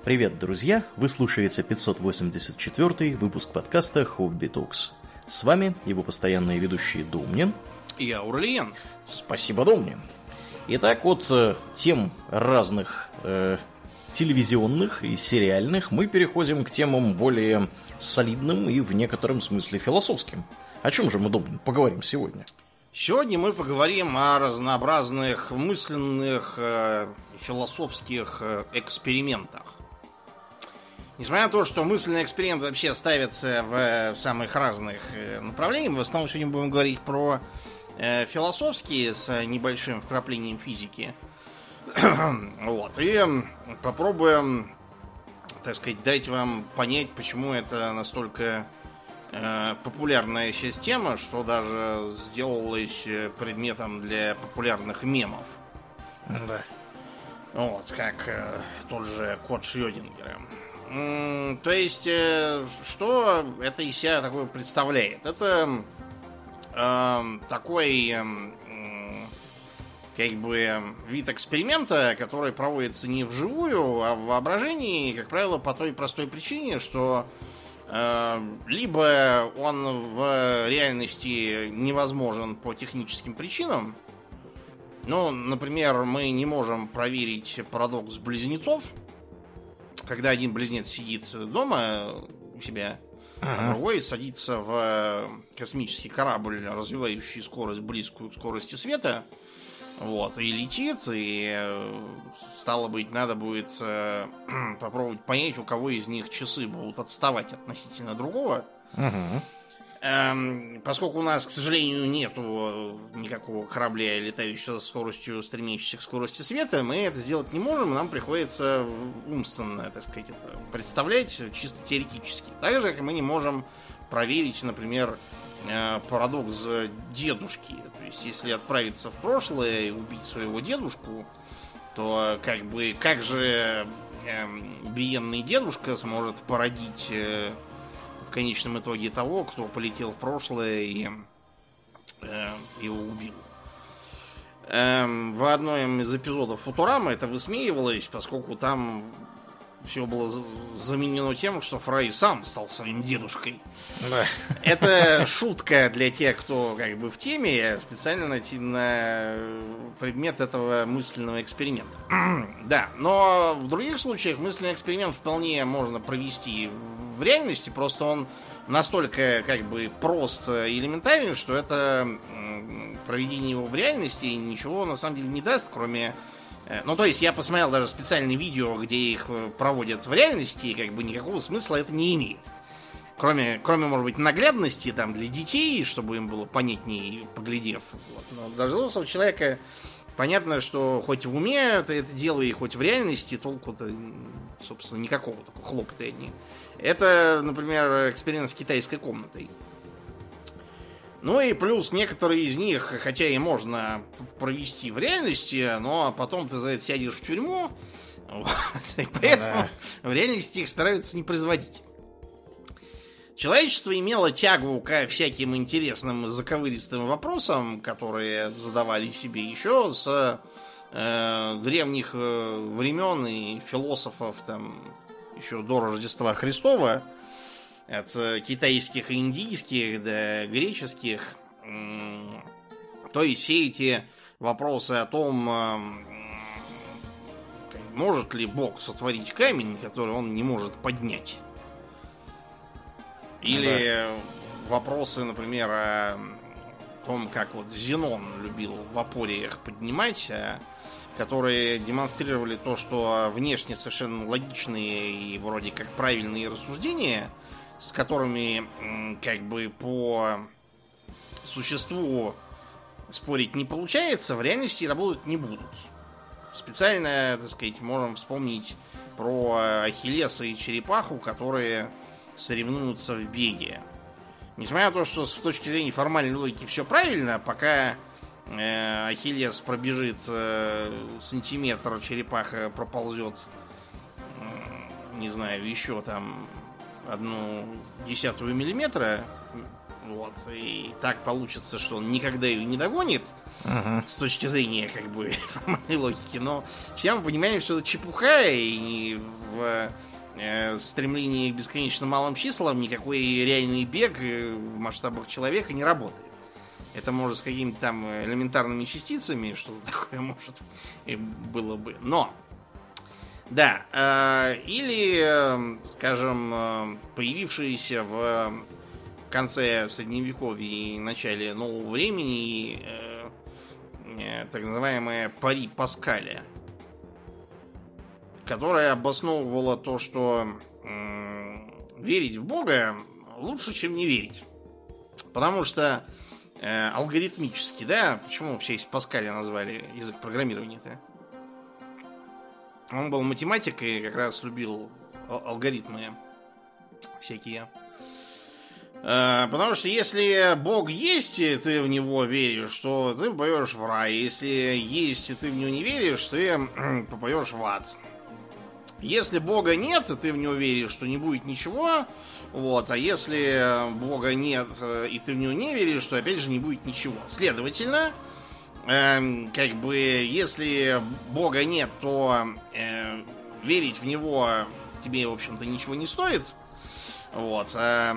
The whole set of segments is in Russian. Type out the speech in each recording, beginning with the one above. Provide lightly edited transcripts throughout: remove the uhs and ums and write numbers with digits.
Привет, друзья! Вы слушаете 584 выпуск подкаста «Хобби Токс». С вами его постоянные ведущие Домнин и Аурлиен. Спасибо, Домнин. Итак, от тем разных телевизионных и сериальных мы переходим к темам более солидным и в некотором смысле философским. О чем же мы, Домнин, поговорим сегодня? Сегодня мы поговорим о разнообразных мысленных философских экспериментах. Несмотря на то, что мысленные эксперименты вообще ставятся в самых разных направлениях, в основном сегодня будем говорить про философские с небольшим вкраплением физики. Вот. И попробуем, так сказать, дать вам понять, почему это настолько популярная сейчас тема, что даже сделалась предметом для популярных мемов. Да. Вот, как тот же кот Шрёдингера. То есть, что это из себя такое представляет? Это такой, как бы, вид эксперимента, который проводится не вживую, а в воображении, как правило, по той простой причине, что либо он в реальности невозможен по техническим причинам. Ну, например, мы не можем проверить парадокс близнецов, когда один близнец сидит дома у себя, а другой садится в космический корабль, развивающий скорость близкую к скорости света, вот, и летит, и стало быть, надо будет попробовать понять, у кого из них часы будут отставать относительно другого. Поскольку у нас, к сожалению, нету никакого корабля, летающего со скоростью, стремящейся к скорости света, мы это сделать не можем, нам приходится умственно, так сказать, это представлять чисто теоретически. Так же, как мы не можем проверить, например, парадокс дедушки. То есть, если отправиться в прошлое и убить своего дедушку, то как же биенный дедушка сможет породить в конечном итоге того, кто полетел в прошлое и его убил. В одном из эпизодов Футурамы это высмеивалось, поскольку там все было заменено тем, что Фрай сам стал своим дедушкой. Да. Это шутка для тех, кто как бы в теме, специально на предмет этого мысленного эксперимента. Да, но в других случаях мысленный эксперимент вполне можно провести в реальности, просто он настолько как бы прост и элементарен, что это проведение его в реальности ничего на самом деле не даст, кроме... Ну, то есть я посмотрел даже специальные видео, где их проводят в реальности, и как бы никакого смысла это не имеет. Кроме может быть, наглядности там для детей, чтобы им было понятнее, поглядев. Вот. Но для взрослого человека понятно, что хоть в уме ты это дело, и хоть в реальности толку-то, собственно, никакого такого хлопота нет. Это, например, эксперимент с китайской комнатой. Ну и плюс некоторые из них, хотя и можно провести в реальности, но потом ты за это сядешь в тюрьму, вот, и поэтому в реальности их стараются не производить. Человечество имело тягу ко всяким интересным заковыристым вопросам, которые задавали себе еще с древних времен и философов там еще до Рождества Христова. От китайских и индийских до греческих. То есть все эти вопросы о том, может ли Бог сотворить камень, который он не может поднять. Или вопросы, например, о том, как вот Зенон любил в апориях поднимать, которые демонстрировали то, что внешне совершенно логичные и вроде как правильные рассуждения, с которыми как бы по существу спорить не получается, в реальности работать не будут. Специально, так сказать, можем вспомнить про Ахиллеса и черепаху, которые соревнуются в беге. Несмотря на то, что с точки зрения формальной логики все правильно, пока Ахиллес пробежит сантиметр, черепаха проползет, не знаю, еще там 0,1 миллиметра, Вот. И так получится, что он никогда ее не догонит, с точки зрения, как бы, формальной логики. Но все мы понимаем, что это чепуха, и в стремлении к бесконечно малым числам никакой реальный бег в масштабах человека не работает. Это может с какими-то там элементарными частицами, что-то такое может и было бы. Но, да, или, скажем, появившиеся в конце Средневековья и начале Нового времени так называемая пари Паскаля, которая обосновывала то, что верить в Бога лучше, чем не верить. Потому что алгоритмически, да, почему в честь Паскаля назвали язык программирования-то? Он был математик и как раз любил алгоритмы всякие. Потому что если Бог есть, и ты в него веришь, то ты попадешь в рай. Если есть, и ты в него не веришь, ты попадешь в ад. Если Бога нет, и ты в него веришь, что не будет ничего. Вот, а если Бога нет, и ты в него не веришь, то опять же не будет ничего. Следовательно, как бы, если Бога нет, то верить в него тебе, в общем-то, ничего не стоит. Вот.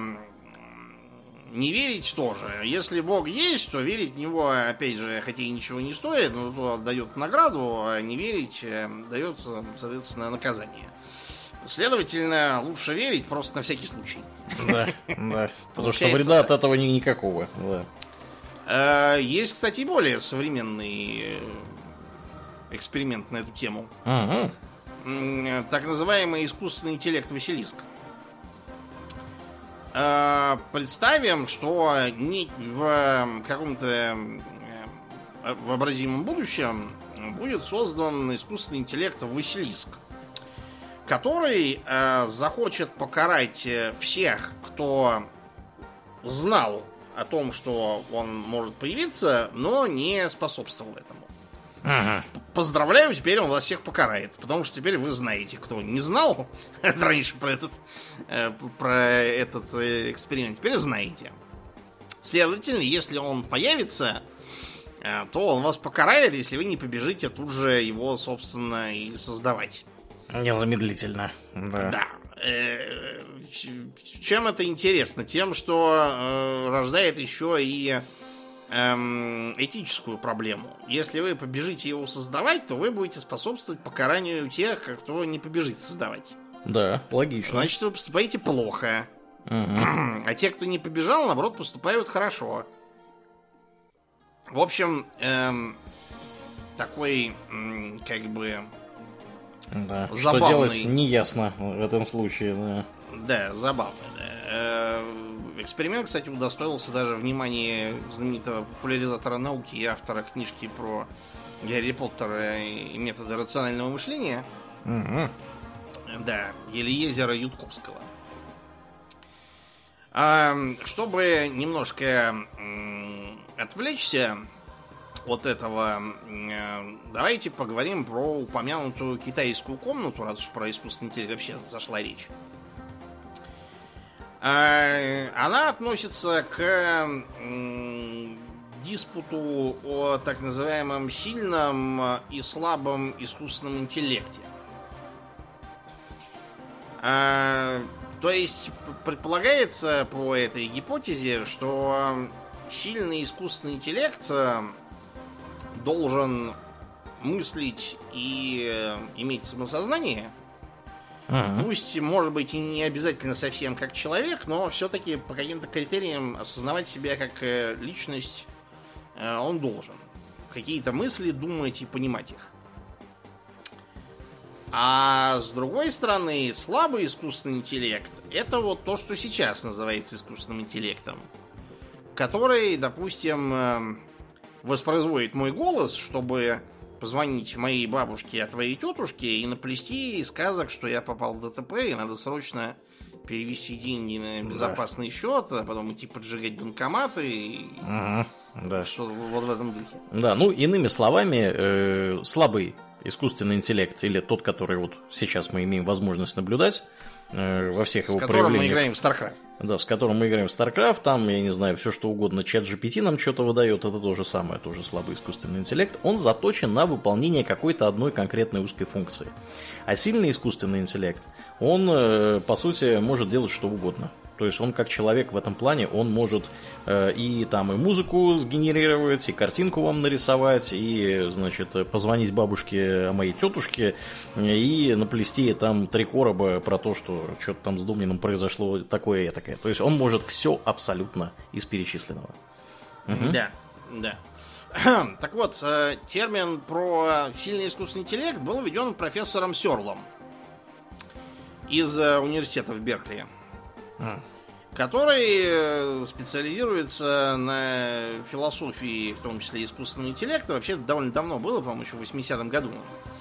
Не верить тоже. Если Бог есть, то верить в него, опять же, хотя и ничего не стоит, но то дает награду, а не верить дает, соответственно, наказание. Следовательно, лучше верить просто на всякий случай. Да, да. Потому что вреда от этого никакого. Да. Есть, кстати, более современный эксперимент на эту тему. Так называемый искусственный интеллект Василиск. Представим, что в каком-то вообразимом будущем будет создан искусственный интеллект Василиск, который захочет покарать всех, кто знал о том, что он может появиться, но не способствовал этому. Поздравляю, теперь он вас всех покарает, потому что теперь вы знаете, кто не знал раньше про этот эксперимент, теперь знаете. Следовательно, если он появится, то он вас покарает, если вы не побежите тут же его, собственно, и создавать. Незамедлительно. Да. Чем это интересно? Тем, что рождает еще и этическую проблему. Если вы побежите его создавать, то вы будете способствовать покаранию тех, кто не побежит создавать. Да, логично. Значит, вы поступаете плохо. А те, кто не побежал, наоборот, поступают хорошо. В общем, такой, как бы, да. Забавный. Что делать, неясно в этом случае. Да, да, забавно. Да. Эксперимент, кстати, удостоился даже внимания знаменитого популяризатора науки и автора книжки про Гарри Поттера и методы рационального мышления. Да, Елиезера Ютковского. Чтобы немножко отвлечься от этого, давайте поговорим про упомянутую китайскую комнату, раз уж про искусственный интеллект вообще зашла речь. Она относится к диспуту о так называемом сильном и слабом искусственном интеллекте. То есть предполагается по этой гипотезе, что сильный искусственный интеллект должен мыслить и иметь самосознание. Пусть, может быть, и не обязательно совсем как человек, но все-таки по каким-то критериям осознавать себя как личность он должен. Какие-то мысли думать и понимать их. А с другой стороны, слабый искусственный интеллект — это вот то, что сейчас называется искусственным интеллектом, который, допустим, воспроизводит мой голос, чтобы позвонить моей бабушке, а твоей тетушке и наплести сказок, что я попал в ДТП и надо срочно перевести деньги на безопасный счет, а потом идти поджигать банкоматы и да. что вот в этом духе. Да, ну, иными словами, слабый искусственный интеллект, или тот, который вот сейчас мы имеем возможность наблюдать во всех его проявлениях. С которым мы играем в StarCraft. Да, с которым мы играем в StarCraft, там, я не знаю, все что угодно, чат GPT нам что-то выдает, это то же самое, тоже слабый искусственный интеллект. Он заточен на выполнение какой-то одной конкретной узкой функции. А сильный искусственный интеллект, он, по сути, может делать что угодно. То есть он как человек в этом плане, он может и там и музыку сгенерировать, и картинку вам нарисовать, и, значит, позвонить бабушке моей тетушке, и наплести там 3 короба про то, что что-то там с Домнином произошло такое и такое. То есть он может все абсолютно из перечисленного. Угу. Да, да. Так вот, термин про сильный искусственный интеллект был введен профессором Сёрлом из университета в Беркли, который специализируется на философии, в том числе искусственного интеллекта. Вообще довольно давно было, по-моему, еще в 80-м году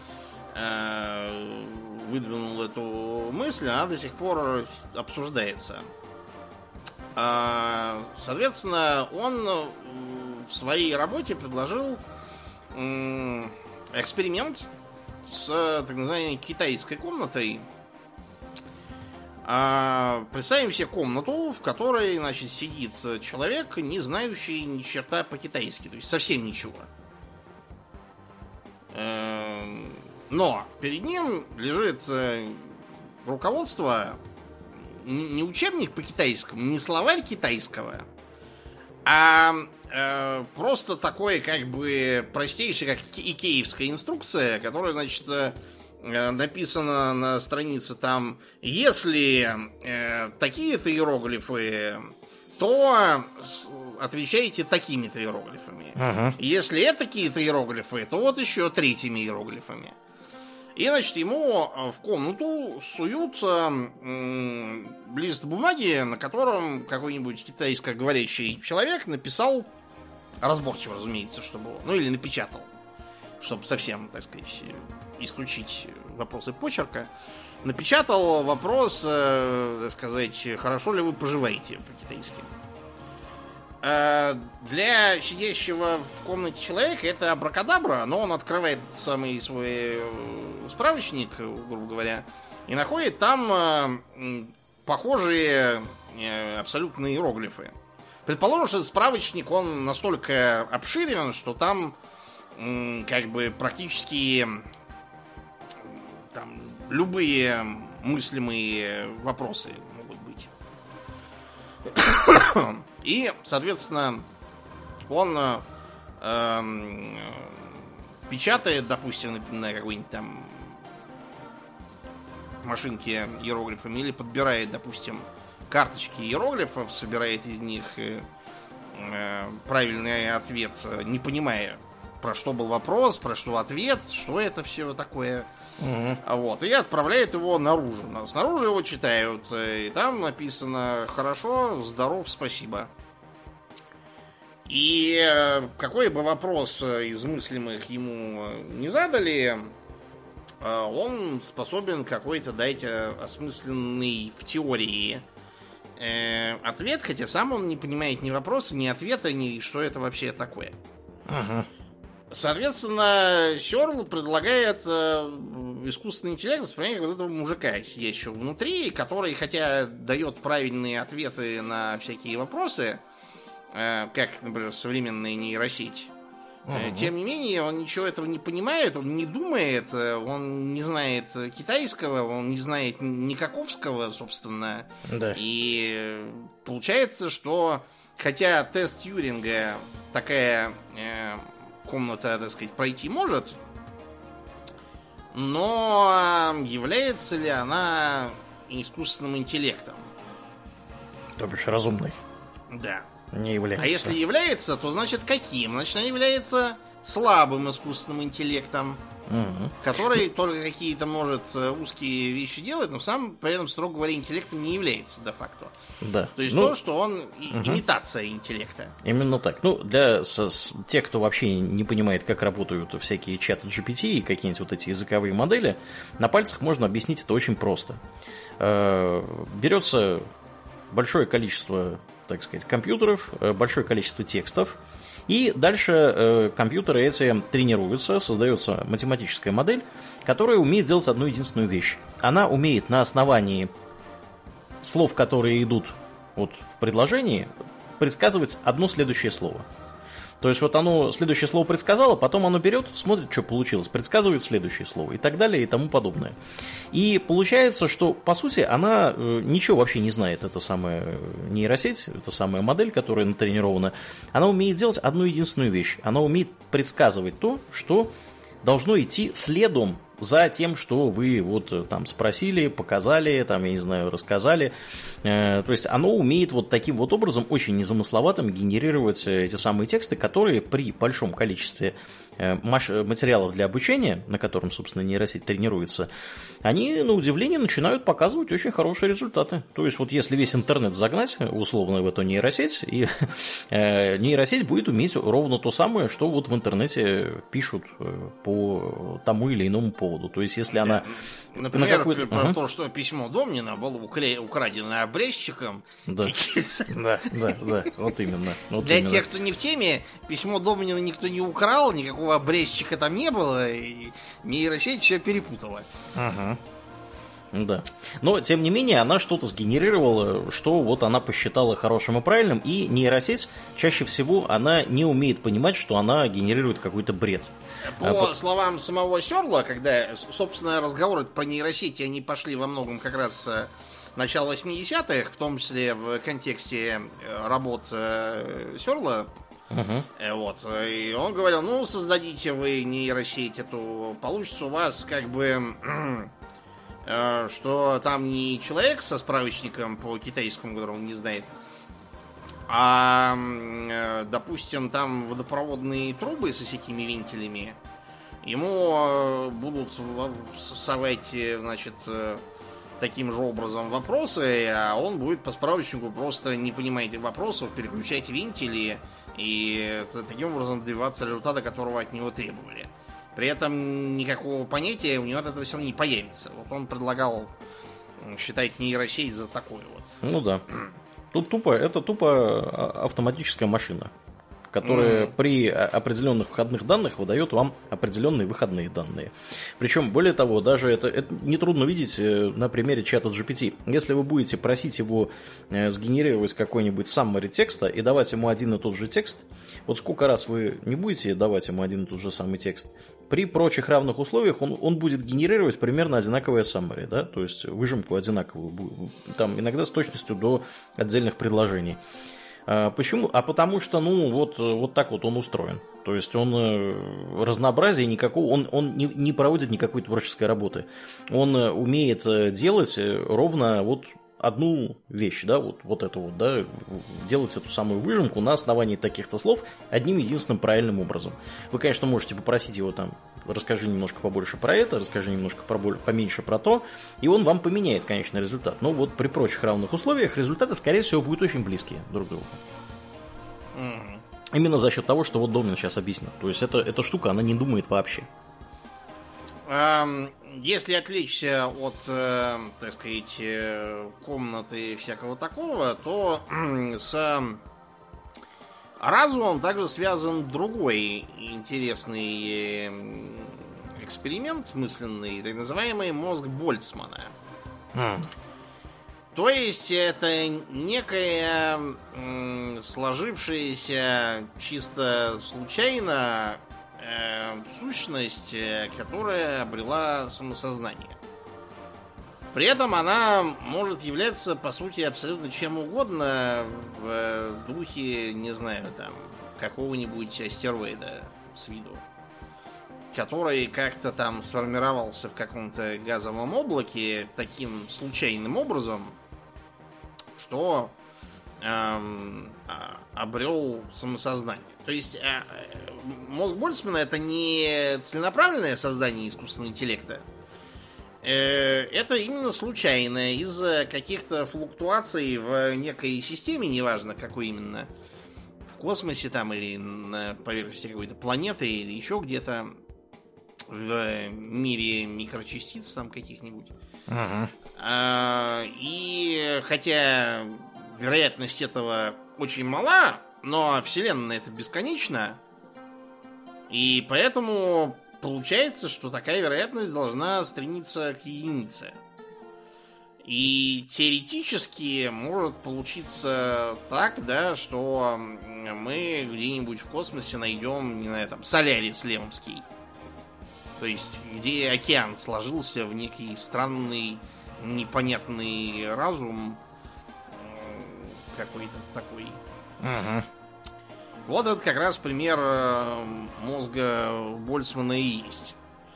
выдвинул эту мысль, она до сих пор обсуждается. Соответственно, он в своей работе предложил эксперимент с так называемой китайской комнатой. Представим себе комнату, в которой, значит, сидит человек, не знающий ни черта по-китайски, то есть совсем ничего. Но перед ним лежит руководство, не учебник по китайскому, не словарь китайского, а просто такой, как бы, простейшая, как икеевская инструкция, которая, значит, написано на странице там: если такие-то иероглифы, то отвечаете такими-то иероглифами. Если это такие-то иероглифы, то вот еще 3-ми иероглифами. И, значит, ему в комнату суют лист бумаги, на котором какой-нибудь китайско-говорящий человек написал, разборчиво, разумеется, чтобы... Ну, или напечатал, чтобы совсем, так сказать, исключить вопросы почерка. Напечатал вопрос, так сказать, хорошо ли вы поживаете по-китайски. Для сидящего в комнате человека это абракадабра, но он открывает самый свой справочник, грубо говоря, и находит там похожие абсолютно иероглифы. Предположим, что этот справочник, он настолько обширен, что там как бы практически там любые мыслимые вопросы могут быть. И, соответственно, он печатает, допустим, на какой-нибудь там машинке иероглифами, или подбирает, допустим, карточки иероглифов, собирает из них правильный ответ, не понимая, про что был вопрос, про что ответ, что это все такое. Вот, и отправляет его наружу. Снаружи его читают, и там написано: хорошо, здоров, спасибо. И какой бы вопрос из мыслимых ему не задали, он способен какой-то дать осмысленный в теории ответ, хотя сам он не понимает ни вопроса, ни ответа, ни что это вообще такое. Соответственно, Сёрл предлагает искусственный интеллект воспринимать вот этого мужика, сидящего внутри, который, хотя дает правильные ответы на всякие вопросы, как, например, современная нейросеть, тем не менее, он ничего этого не понимает, он не думает, он не знает китайского, он не знает никаковского, собственно. Да. И получается, что хотя тест Тьюринга такая комната, так сказать, пройти может, но является ли она искусственным интеллектом? То бишь разумной. Да. Не является. А если является, то значит каким? Значит, она является слабым искусственным интеллектом, который только какие-то может узкие вещи делать, но сам при этом, строго говоря, интеллектом не является де-факто. Да. То есть то, что он имитация интеллекта. Именно так. Ну, для тех, кто вообще не понимает, как работают всякие чаты GPT и какие-нибудь вот эти языковые модели, на пальцах можно объяснить это очень просто. Берется большое количество, так сказать, компьютеров, большое количество текстов, И дальше компьютеры эти тренируются, создается математическая модель, которая умеет делать одну единственную вещь. Она умеет на основании слов, которые идут вот в предложении, предсказывать одно следующее слово. То есть вот оно следующее слово предсказало, потом оно берет, смотрит, что получилось, предсказывает следующее слово и так далее и тому подобное. И получается, что по сути она ничего вообще не знает, эта самая нейросеть, эта самая модель, которая натренирована. Она умеет делать одну единственную вещь. Она умеет предсказывать то, что должно идти следом за тем, что вы вот там спросили, показали, там, я не знаю, рассказали. То есть оно умеет вот таким вот образом, очень незамысловатым, генерировать эти самые тексты, которые при большом количестве материалов для обучения, на котором, собственно, нейросеть тренируется, они, на удивление, начинают показывать очень хорошие результаты. То есть вот если весь интернет загнать, условно, в эту нейросеть, и нейросеть будет уметь ровно то самое, что вот в интернете пишут по тому или иному поводу. То есть если она... Например, про то, что письмо Домнина было украдено обрезчиком. Да, вот именно. Для тех, кто не в теме, письмо Домнина никто не украл, никакого обрезчика там не было, и нейросеть все перепутала. Да. Но, тем не менее, она что-то сгенерировала, что вот она посчитала хорошим и правильным, и нейросеть чаще всего она не умеет понимать, что она генерирует какой-то бред. По словам самого Сёрла, когда, собственно, разговоры про нейросети, они пошли во многом как раз с начала 80-х, в том числе в контексте работ Сёрла. Вот. И он говорил, ну, создадите вы нейросеть эту, получится у вас как бы... что там не человек со справочником по китайскому, которого он не знает, а, допустим, там водопроводные трубы со всякими вентилями. Ему будут совать, значит, таким же образом вопросы, а он будет по справочнику просто, не понимая этих вопросов, переключать вентили и таким образом добиваться результата, которого от него требовали. При этом никакого понятия у него от этого все равно не появится. Вот он предлагал считать нейросеть за такое вот. Ну да. Это тупо автоматическая машина, которая при определенных входных данных выдает вам определенные выходные данные. Причем, более того, даже это нетрудно видеть на примере чата GPT. Если вы будете просить его сгенерировать какой-нибудь summary текста и давать ему один и тот же текст, вот сколько раз вы не будете давать ему один и тот же самый текст, при прочих равных условиях он будет генерировать примерно одинаковое summary, да? То есть выжимку одинаковую, там иногда с точностью до отдельных предложений. Почему? А потому что, ну, вот так вот он устроен. То есть он разнообразия никакого, он не проводит никакой творческой работы. Он умеет делать ровно вот одну вещь, да, вот это вот, да, делать эту самую выжимку на основании таких-то слов одним единственным правильным образом. Вы, конечно, можете попросить его там, расскажи немножко побольше про это, расскажи немножко поменьше про то, и он вам поменяет конечный результат. Но вот при прочих равных условиях результаты, скорее всего, будут очень близкие друг к другу. Именно за счет того, что вот Домнин сейчас объяснил. То есть эта штука, она не думает вообще. Если отвлечься от, так сказать, комнаты и всякого такого, то с разумом также связан другой интересный эксперимент мысленный, так называемый мозг Больцмана. То есть это некая сложившаяся чисто случайно сущность, которая обрела самосознание. При этом она может являться, по сути, абсолютно чем угодно в духе, не знаю, там, какого-нибудь астероида с виду, который как-то там сформировался в каком-то газовом облаке таким случайным образом, что обрел самосознание. То есть мозг Больцмана — это не целенаправленное создание искусственного интеллекта. Это именно случайно, из-за каких-то флуктуаций в некой системе, неважно какой именно, в космосе там или на поверхности какой-то планеты или еще где-то в мире микрочастиц там каких-нибудь. И хотя вероятность этого очень мала, Но Вселенная это бесконечно, и поэтому получается, что такая вероятность должна стремиться к единице. И теоретически может получиться так, да, что мы где-нибудь в космосе найдем, не знаю, там, Солярис Лемовский. То есть, где океан сложился в некий странный, непонятный разум какой-то такой. Угу. Вот это как раз пример мозга Больцмана и есть.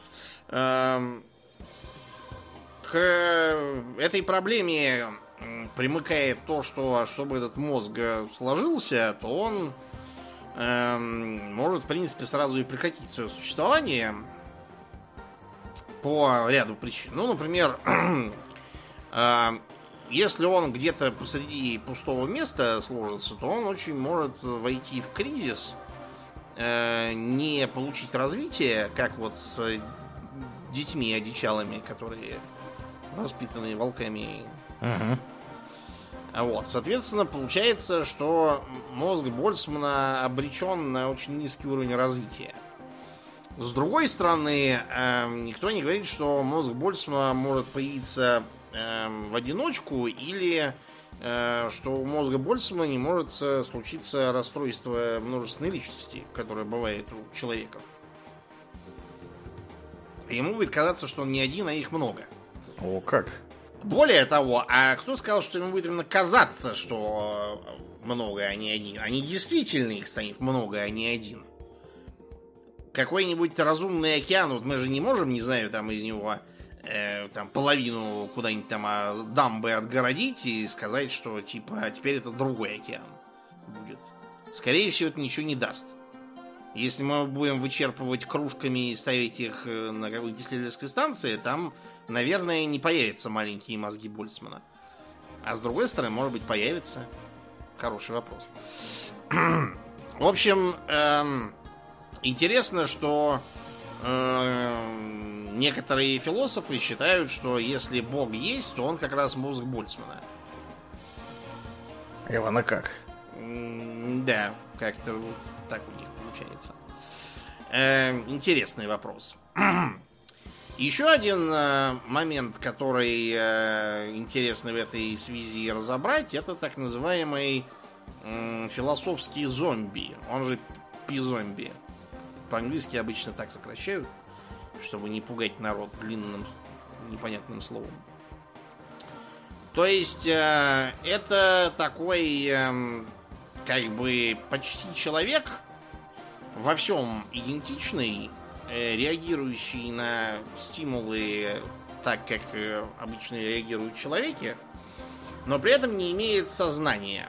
К этой проблеме примыкает то, что чтобы этот мозг сложился, то он может, в принципе, сразу и прекратить свое существование по ряду причин. Ну, например, если он где-то посреди пустого места сложится, то он очень может войти в кризис, не получить развития, как вот с детьми одичалыми, которые воспитанные волками. Вот, соответственно, получается, что мозг Больцмана обречен на очень низкий уровень развития. С другой стороны, никто не говорит, что мозг Больцмана может появиться в одиночку, или что у мозга Больцмана не может случиться расстройство множественной личности, которое бывает у человека. Ему будет казаться, что он не один, а их много. О, как? Более того, а кто сказал, что ему будет именно казаться, что много, а не один? Они действительно их станет много, а не один. Какой-нибудь разумный океан, вот мы же не можем, не знаю, там из него там половину куда-нибудь там дамбы отгородить и сказать, что типа теперь это другой океан будет. Скорее всего, это ничего не даст. Если мы будем вычерпывать кружками и ставить их на какой-то исследовательской станции, там, наверное, не появятся маленькие мозги Больцмана. А с другой стороны, может быть, появится. Хороший вопрос. В общем, интересно, что некоторые философы считают, что если Бог есть, то он как раз мозг Больцмана. Ивана как? Да, как-то вот так у них получается. Интересный вопрос. Еще один момент, который интересно в этой связи разобрать, это так называемый философский зомби. Он же пи-зомби. По-английски обычно так сокращают, чтобы не пугать народ длинным непонятным словом. То есть это такой как бы почти человек, во всем идентичный, реагирующий на стимулы так, как обычно реагируют человеки, но при этом не имеет сознания.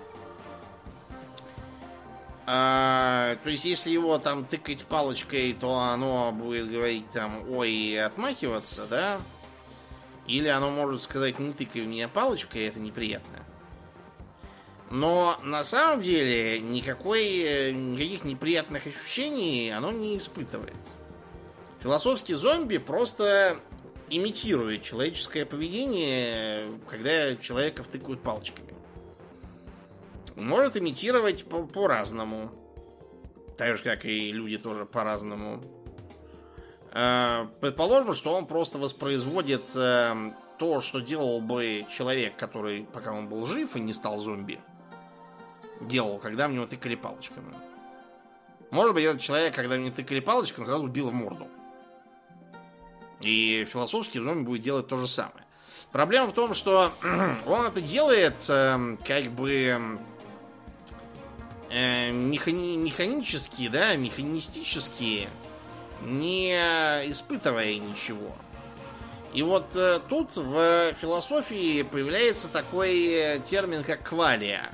То есть, если его там тыкать палочкой, то оно будет говорить там ой и отмахиваться, да? Или оно может сказать не тыкай в меня палочкой, это неприятно. Но на самом деле никаких неприятных ощущений оно не испытывает. Философский зомби просто имитирует человеческое поведение, когда человека втыкают палочками. Может имитировать по-разному. Так же, как и люди тоже по-разному. Предположим, что он просто воспроизводит то, что делал бы человек, который, пока он был жив и не стал зомби, делал, когда в него тыкали палочками. Может быть, этот человек, когда в него тыкали палочками, сразу бил в морду. И философский зомби будет делать то же самое. Проблема в том, что он это делает как бы механически, да, механистически, не испытывая ничего. И вот тут в философии появляется такой термин, как квалия,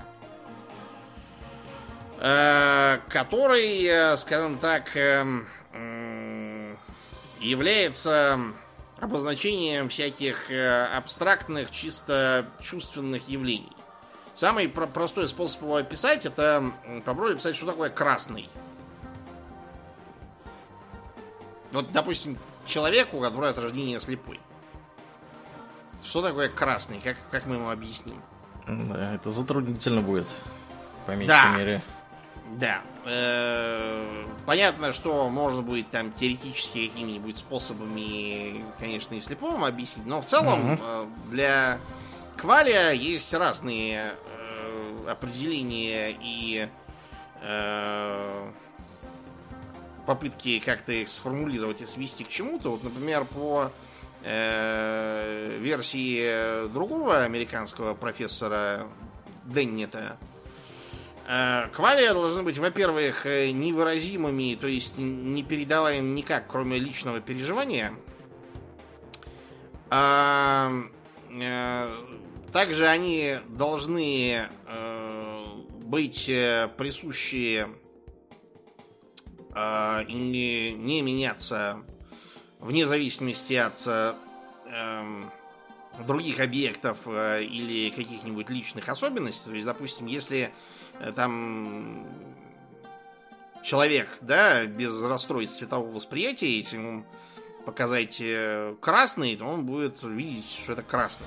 который, скажем так, является обозначением всяких абстрактных, чисто чувственных явлений. Самый простой способ его описать — это попробовать описать, что такое красный. Вот, допустим, человеку, который от рождения слепой. Что такое красный? Как мы ему объясним? Да, это затруднительно будет. по меньшей мере. Да. Понятно, что можно будет там теоретически какими-нибудь способами, конечно, и слепому объяснить, но в целом для кваля есть разные определения и попытки как-то их сформулировать и свести к чему-то. Вот, например, по версии другого американского профессора Деннета, квалия должны быть, во-первых, невыразимыми, то есть не передаваемыми никак, кроме личного переживания. Также они должны быть присущи и не меняться вне зависимости от других объектов или каких-нибудь личных особенностей. То есть, допустим, если там человек, да, без расстройств цветового восприятия, если ему показать красный, то он будет видеть, что это красный.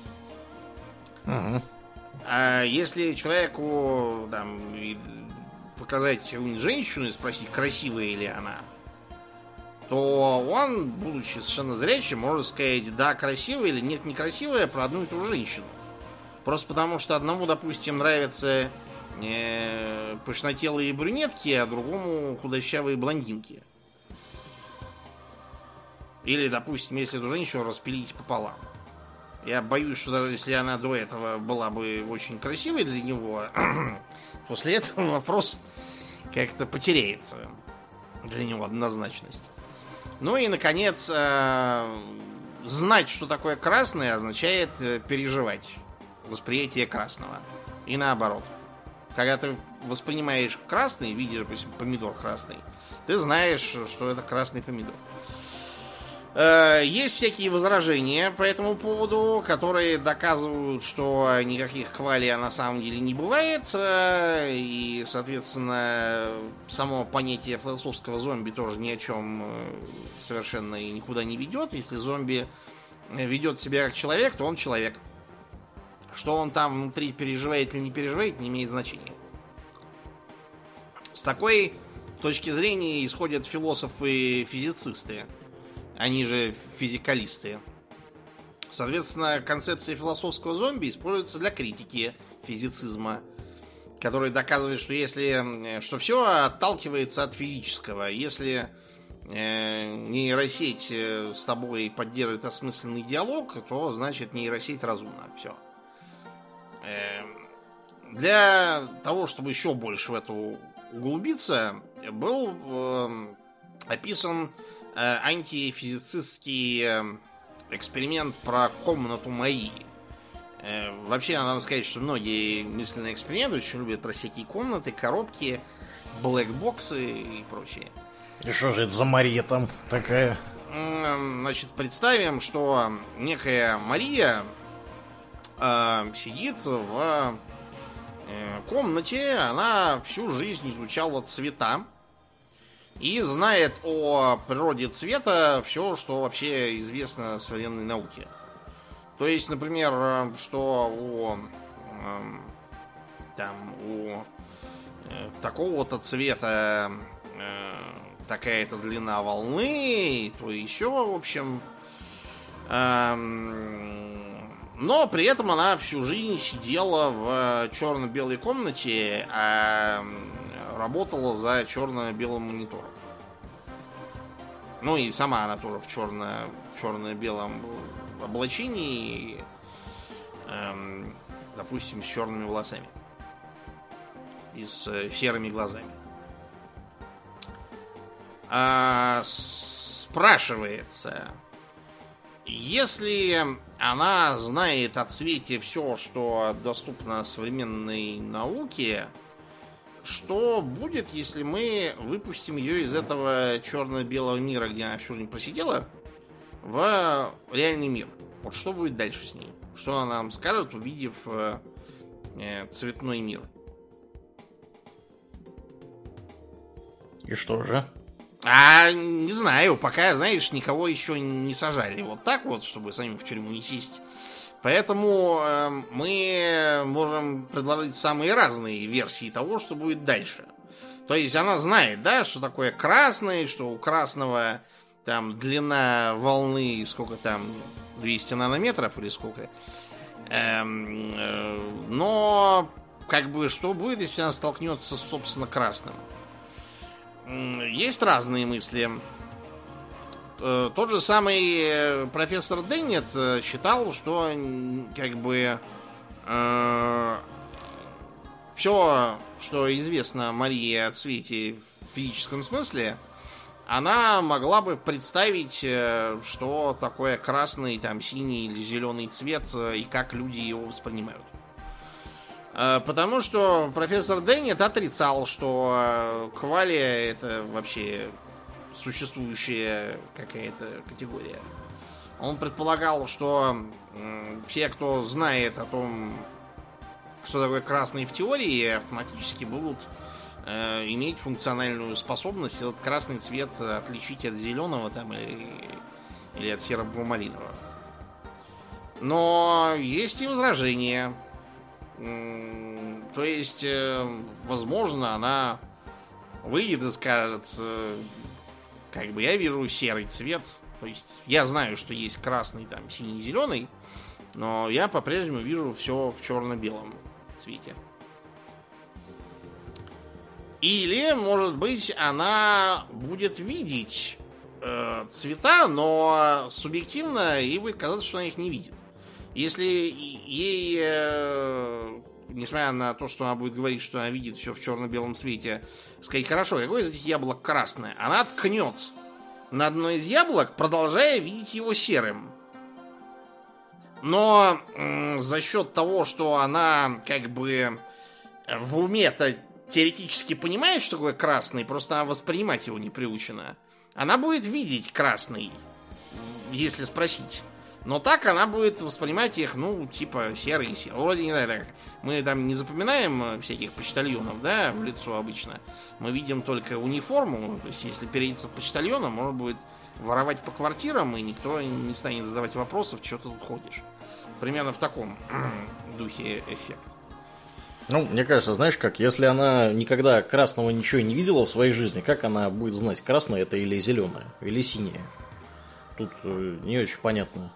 А если человеку там показать женщину и спросить, красивая ли она, то он, будучи совершенно зрячим, может сказать, да, красивая или нет, некрасивая, про одну и ту же женщину. Просто потому, что одному, допустим, нравятся пышнотелые брюнетки, а другому худощавые блондинки. Или, допустим, если эту женщину распилить пополам. Я боюсь, что даже если она до этого была бы очень красивой для него, после этого вопрос как-то потеряется для него однозначность. Ну и, наконец, знать, что такое красное, означает переживать восприятие красного. И наоборот. Когда ты воспринимаешь красный, видишь, допустим, помидор красный, ты знаешь, что это красный помидор. Есть всякие возражения по этому поводу, которые доказывают, что никаких квалий на самом деле не бывает. И, соответственно, само понятие философского зомби тоже ни о чем совершенно и никуда не ведет. Если зомби ведет себя как человек, то он человек. Что он там внутри переживает или не переживает, не имеет значения. С такой точки зрения исходят философы и физицисты. Они же физикалисты. Соответственно, концепция философского зомби используется для критики физицизма, который доказывает, что все отталкивается от физического. Если нейросеть с тобой поддерживает осмысленный диалог, то значит нейросеть разумна. Все. Для того, чтобы еще больше в это углубиться, был описан антифизицистский эксперимент про комнату Маи. Вообще, надо сказать, что многие мысленные эксперименты очень любят про всякие комнаты, коробки, блэкбоксы и прочее. И что же это за Мария там такая? Значит, представим, что некая Мария сидит в комнате, она всю жизнь изучала цвета и знает о природе цвета все, что вообще известно в современной науке. То есть, например, что у такого-то цвета такая-то длина волны, то еще, в общем. Но при этом она всю жизнь сидела в черно-белой комнате, а работала за черно-белым монитором. Ну и сама она тоже в черно-белом облачении, допустим, с черными волосами и с серыми глазами. Спрашивается, если она знает о цвете все, что доступно современной науке, что будет, если мы выпустим ее из этого черно-белого мира, где она всю жизнь просидела, в реальный мир? Вот что будет дальше с ней? Что она нам скажет, увидев цветной мир? И что же? Не знаю, пока, знаешь, никого еще не сажали вот так вот, чтобы самим в тюрьму не сесть Поэтому мы можем предложить самые разные версии того, что будет дальше. То есть она знает, да, что такое красный, что у красного там длина волны, сколько там, 200 нанометров или сколько. Но как бы что будет, если она столкнется с, собственно, красным? Есть разные мысли. Тот же самый профессор Деннет считал, что как бы все, что известно Марии о цвете в физическом смысле, она могла бы представить, что такое красный, там, синий или зеленый цвет и как люди его воспринимают. Потому что профессор Деннет отрицал, что квалия это вообще существующая какая-то категория. Он предполагал, что все, кто знает о том, что такое красный в теории, автоматически будут иметь функциональную способность этот красный цвет отличить от зеленого там, или от серо-аквамаринового. Но есть и возражения. То есть, возможно, она выйдет и скажет, как бы я вижу серый цвет. То есть я знаю, что есть красный, там, синий, зеленый, но я по-прежнему вижу все в черно-белом цвете. Или, может быть, она будет видеть цвета, но субъективно ей будет казаться, что она их не видит. Если ей, несмотря на то, что она будет говорить, что она видит все в черно-белом цвете, сказать, хорошо, какое из этих яблок красное? Она ткнет на одно из яблок, продолжая видеть его серым. Но за счет того, что она как бы в уме-то теоретически понимает, что такое красный, просто она воспринимать его не приучена, она будет видеть красный, если спросить. Но так она будет воспринимать их, ну, типа серый. Вроде, не знаю, так, мы там не запоминаем всяких почтальонов, да, в лицо обычно. Мы видим только униформу. То есть, если перейдется почтальоном, можно будет воровать по квартирам, и никто не станет задавать вопросов, что ты тут ходишь. Примерно в таком духе эффект. Ну, мне кажется, знаешь как, если она никогда красного ничего не видела в своей жизни, как она будет знать, красное это или зеленое, или синее? Тут не очень понятно.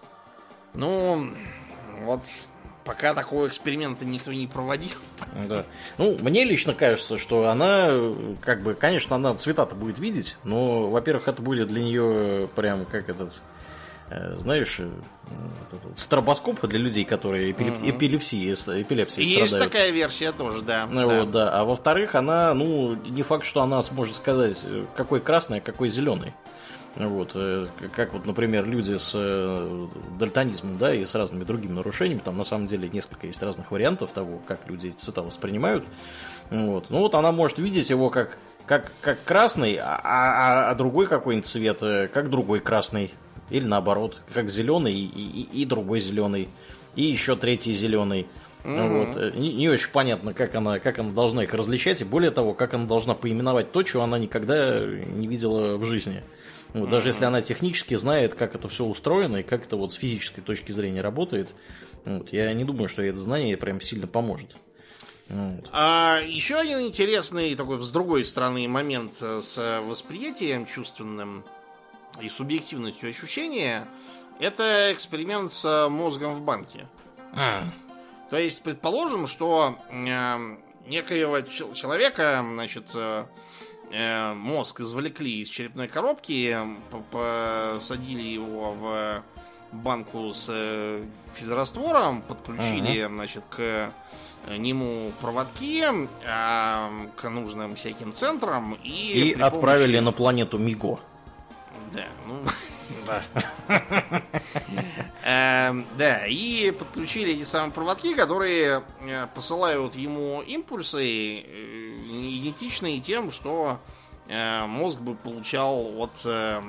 Ну, вот пока такого эксперимента никто не проводил. Да. Ну, мне лично кажется, что она, как бы, конечно, она цвета-то будет видеть, но, во-первых, это будет для нее прям как этот, знаешь, этот стробоскоп для людей, которые эпилепсией страдают. Есть такая версия тоже, да. Ну, да. Вот, да. А во-вторых, она, ну, не факт, что она сможет сказать, какой красный, а какой зеленый. Вот, как вот, например, люди с дальтонизмом, да, и с разными другими нарушениями, там на самом деле несколько есть разных вариантов того, как люди эти цвета воспринимают. Вот. Ну вот она может видеть его как красный, а другой какой-нибудь цвет, как другой красный. Или наоборот, как зеленый и другой зеленый. И еще третий зеленый. Вот. Не очень понятно, как она должна их различать, и более того, как она должна поименовать то, чего она никогда не видела в жизни. Вот, даже если она технически знает, как это все устроено и как это вот с физической точки зрения работает, вот, я не думаю, что это знание прям сильно поможет. Вот. Еще один интересный такой с другой стороны момент с восприятием чувственным и субъективностью ощущения — это эксперимент с мозгом в банке. То есть, предположим, что некоего человека, значит, мозг извлекли из черепной коробки, посадили его в банку с физраствором, подключили, значит, к нему проводки к нужным всяким центрам и отправили на планету Миго. Да, ну... Да, и подключили эти самые проводки, которые посылают ему импульсы, идентичные тем, что мозг бы получал от,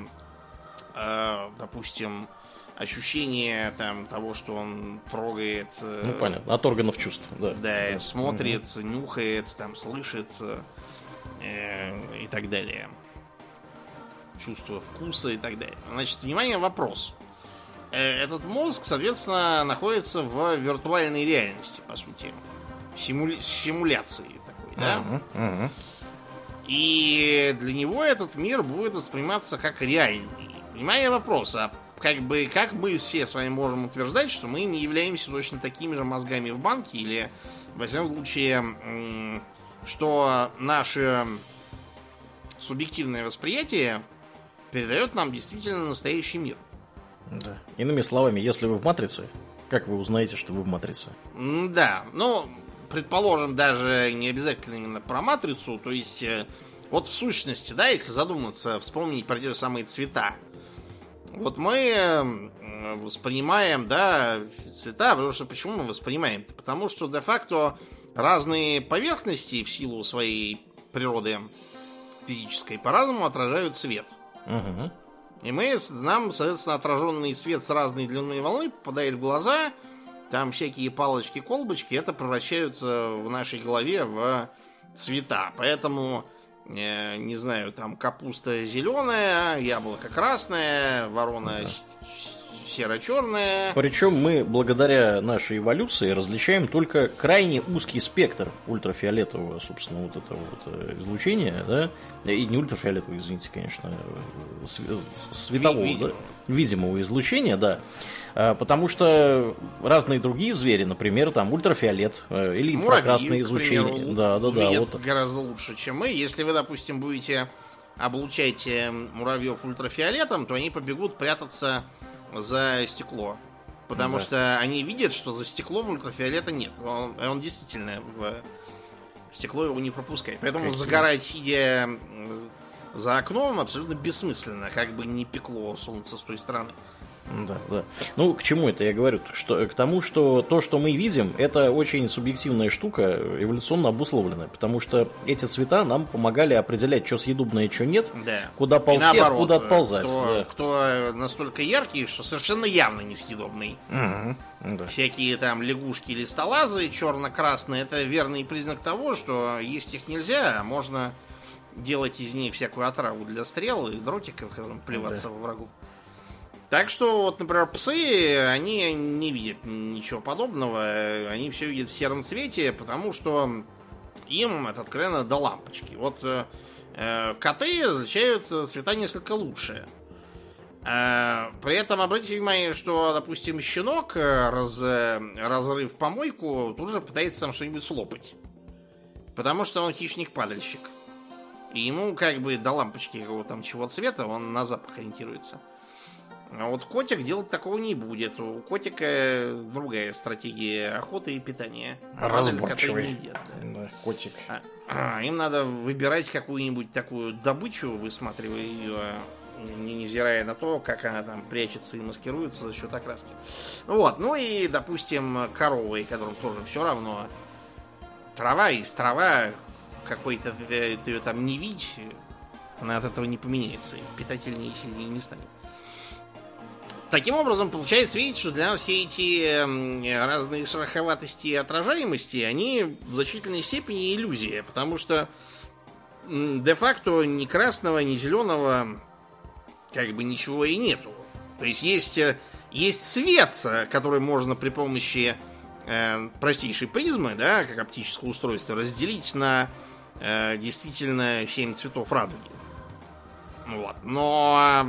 допустим, ощущения там, того, что он трогает. Ну, понятно, от органов чувств, да. Да, смотрит, нюхает, там, слышит и так далее. Чувство вкуса и так далее. Значит, внимание, вопрос. этот мозг, соответственно, находится в виртуальной реальности, по сути. Симуляции такой, да? И для него этот мир будет восприниматься как реальный. Понимаю вопрос, а как мы все с вами можем утверждать, что мы не являемся точно такими же мозгами в банке, или, во всяком случае, что наше субъективное восприятие передает нам действительно настоящий мир. Да. Иными словами, если вы в матрице, как вы узнаете, что вы в матрице? Да, ну, предположим, даже не обязательно именно про матрицу, то есть, вот в сущности, да, если задуматься, вспомнить про те же самые цвета. Вот мы воспринимаем, да, цвета, потому что почему мы воспринимаем? Потому что де-факто разные поверхности в силу своей природы физической по-разному отражают свет. Угу. И нам, соответственно, отраженный свет с разной длиной волны попадает в глаза, там всякие палочки-колбочки, это превращают в нашей голове в цвета. Поэтому, не знаю, там капуста зеленая, яблоко красное, ворона серо-черная. Причем мы, благодаря нашей эволюции, различаем только крайне узкий спектр ультрафиолетового, собственно, вот этого вот излучения, да, и не ультрафиолетового, извините, конечно, светового, да? Видимого излучения, да, потому что разные другие звери, например, там ультрафиолет или инфракрасное излучение, да, вот гораздо лучше, чем мы. Если вы, допустим, будете облучать муравьев ультрафиолетом, то они побегут прятаться за стекло. Потому что они видят, что за стеклом ультрафиолета нет. Он действительно в стекло его не пропускает. Поэтому загорать, сидя за окном, абсолютно бессмысленно, как бы не пекло солнце с той стороны. Да, да. Ну, к чему это я говорю? К тому, что то, что мы видим, это очень субъективная штука, эволюционно обусловленная. Потому что эти цвета нам помогали определять, что съедобное, что нет, да. Куда ползти, наоборот, откуда отползать. Кто настолько яркий, что совершенно явно несъедобный. Да. Всякие там лягушки или столазы черно-красные, это верный признак того, что есть их нельзя, а можно делать из них всякую отраву для стрел и дротиков, которым плеваться во врагу. Так что, вот, например, псы, они не видят ничего подобного, они все видят в сером цвете, потому что им это откровенно до лампочки. Вот коты различают цвета несколько лучше. При этом обратите внимание, что, допустим, щенок, разрыв помойку, тут же пытается там что-нибудь слопать. Потому что он хищник-падальщик. И ему как бы до лампочки какого там чего цвета, он на запах ориентируется. А вот котик делать такого не будет. У котика другая стратегия охоты и питания. Разборчивый. Да, котик. Им надо выбирать какую-нибудь такую добычу, высматривая ее, невзирая на то, как она там прячется и маскируется за счет окраски. Вот. Ну и, допустим, коровы, которым тоже все равно. Трава есть трава. Какой-то ты ее там не видишь, она от этого не поменяется. Питательнее и сильнее не станет. Таким образом, получается, видите, что для нас все эти разные шероховатости и отражаемости, они в значительной степени иллюзия, потому что де-факто ни красного, ни зеленого как бы ничего и нету. То есть есть свет, который можно при помощи простейшей призмы, да, как оптическое устройство, разделить на действительно 7 цветов радуги. Вот. Но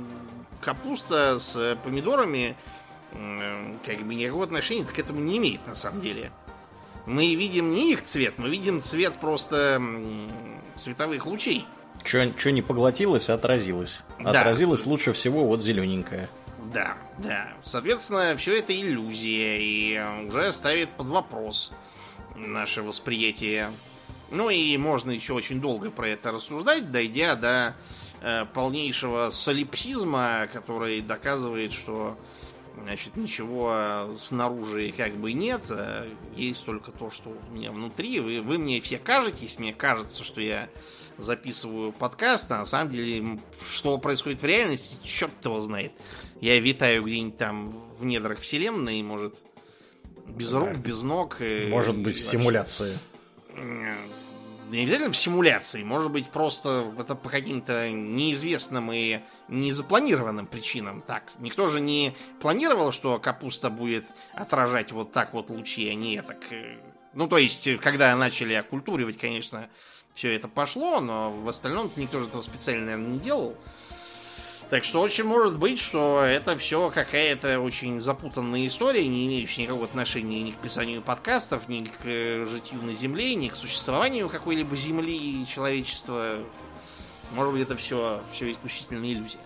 капуста с помидорами как бы никакого отношения к этому не имеет на самом деле. Мы видим не их цвет, мы видим цвет просто световых лучей. Что не поглотилось, а отразилось. Да. Отразилось лучше всего вот зелененькое. Да, да. Соответственно, все это иллюзия и уже ставит под вопрос наше восприятие. Ну и можно еще очень долго про это рассуждать, дойдя до полнейшего солипсизма, который доказывает, что, значит, ничего снаружи как бы нет, есть только то, что у меня внутри. Вы мне все кажетесь, мне кажется, что я записываю подкаст, а на самом деле, что происходит в реальности, черт его знает. Я витаю где-нибудь там в недрах вселенной, может, без рук, без ног. Может быть, в симуляции. не обязательно в симуляции, может быть, просто это по каким-то неизвестным и незапланированным причинам. Так, никто же не планировал, что капуста будет отражать вот так вот лучи, а не так. Ну, то есть, когда начали окультуривать, конечно, все это пошло, но в остальном никто же этого специально, наверное, не делал. Так что очень может быть, что это все какая-то очень запутанная история, не имеющая никакого отношения ни к писанию подкастов, ни к житию на Земле, ни к существованию какой-либо Земли и человечества. Может быть, это все исключительно иллюзия.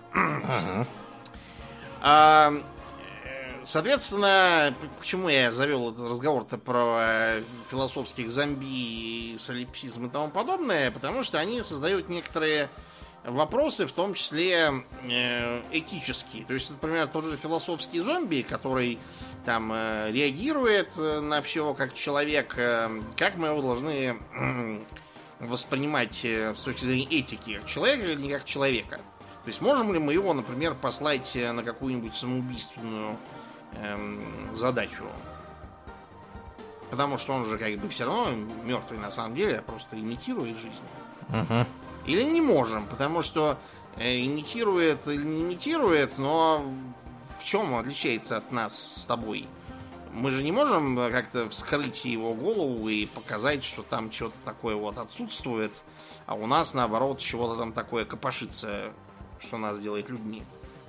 Соответственно, почему я завел этот разговор-то про философских зомби, солипсизм и тому подобное? Потому что они создают некоторые вопросы, в том числе этические. То есть, например, тот же философский зомби, который там реагирует на все как человек, как мы его должны воспринимать с точки зрения этики, как человека или не как человека? То есть, можем ли мы его, например, послать на какую-нибудь самоубийственную задачу? Потому что он же как бы все равно мертвый на самом деле, а просто имитирует жизнь. Или не можем, потому что имитирует или не имитирует, но в чем он отличается от нас с тобой? Мы же не можем как-то вскрыть его голову и показать, что там что-то такое вот отсутствует, а у нас, наоборот, чего-то там такое копошится, что нас делает людьми.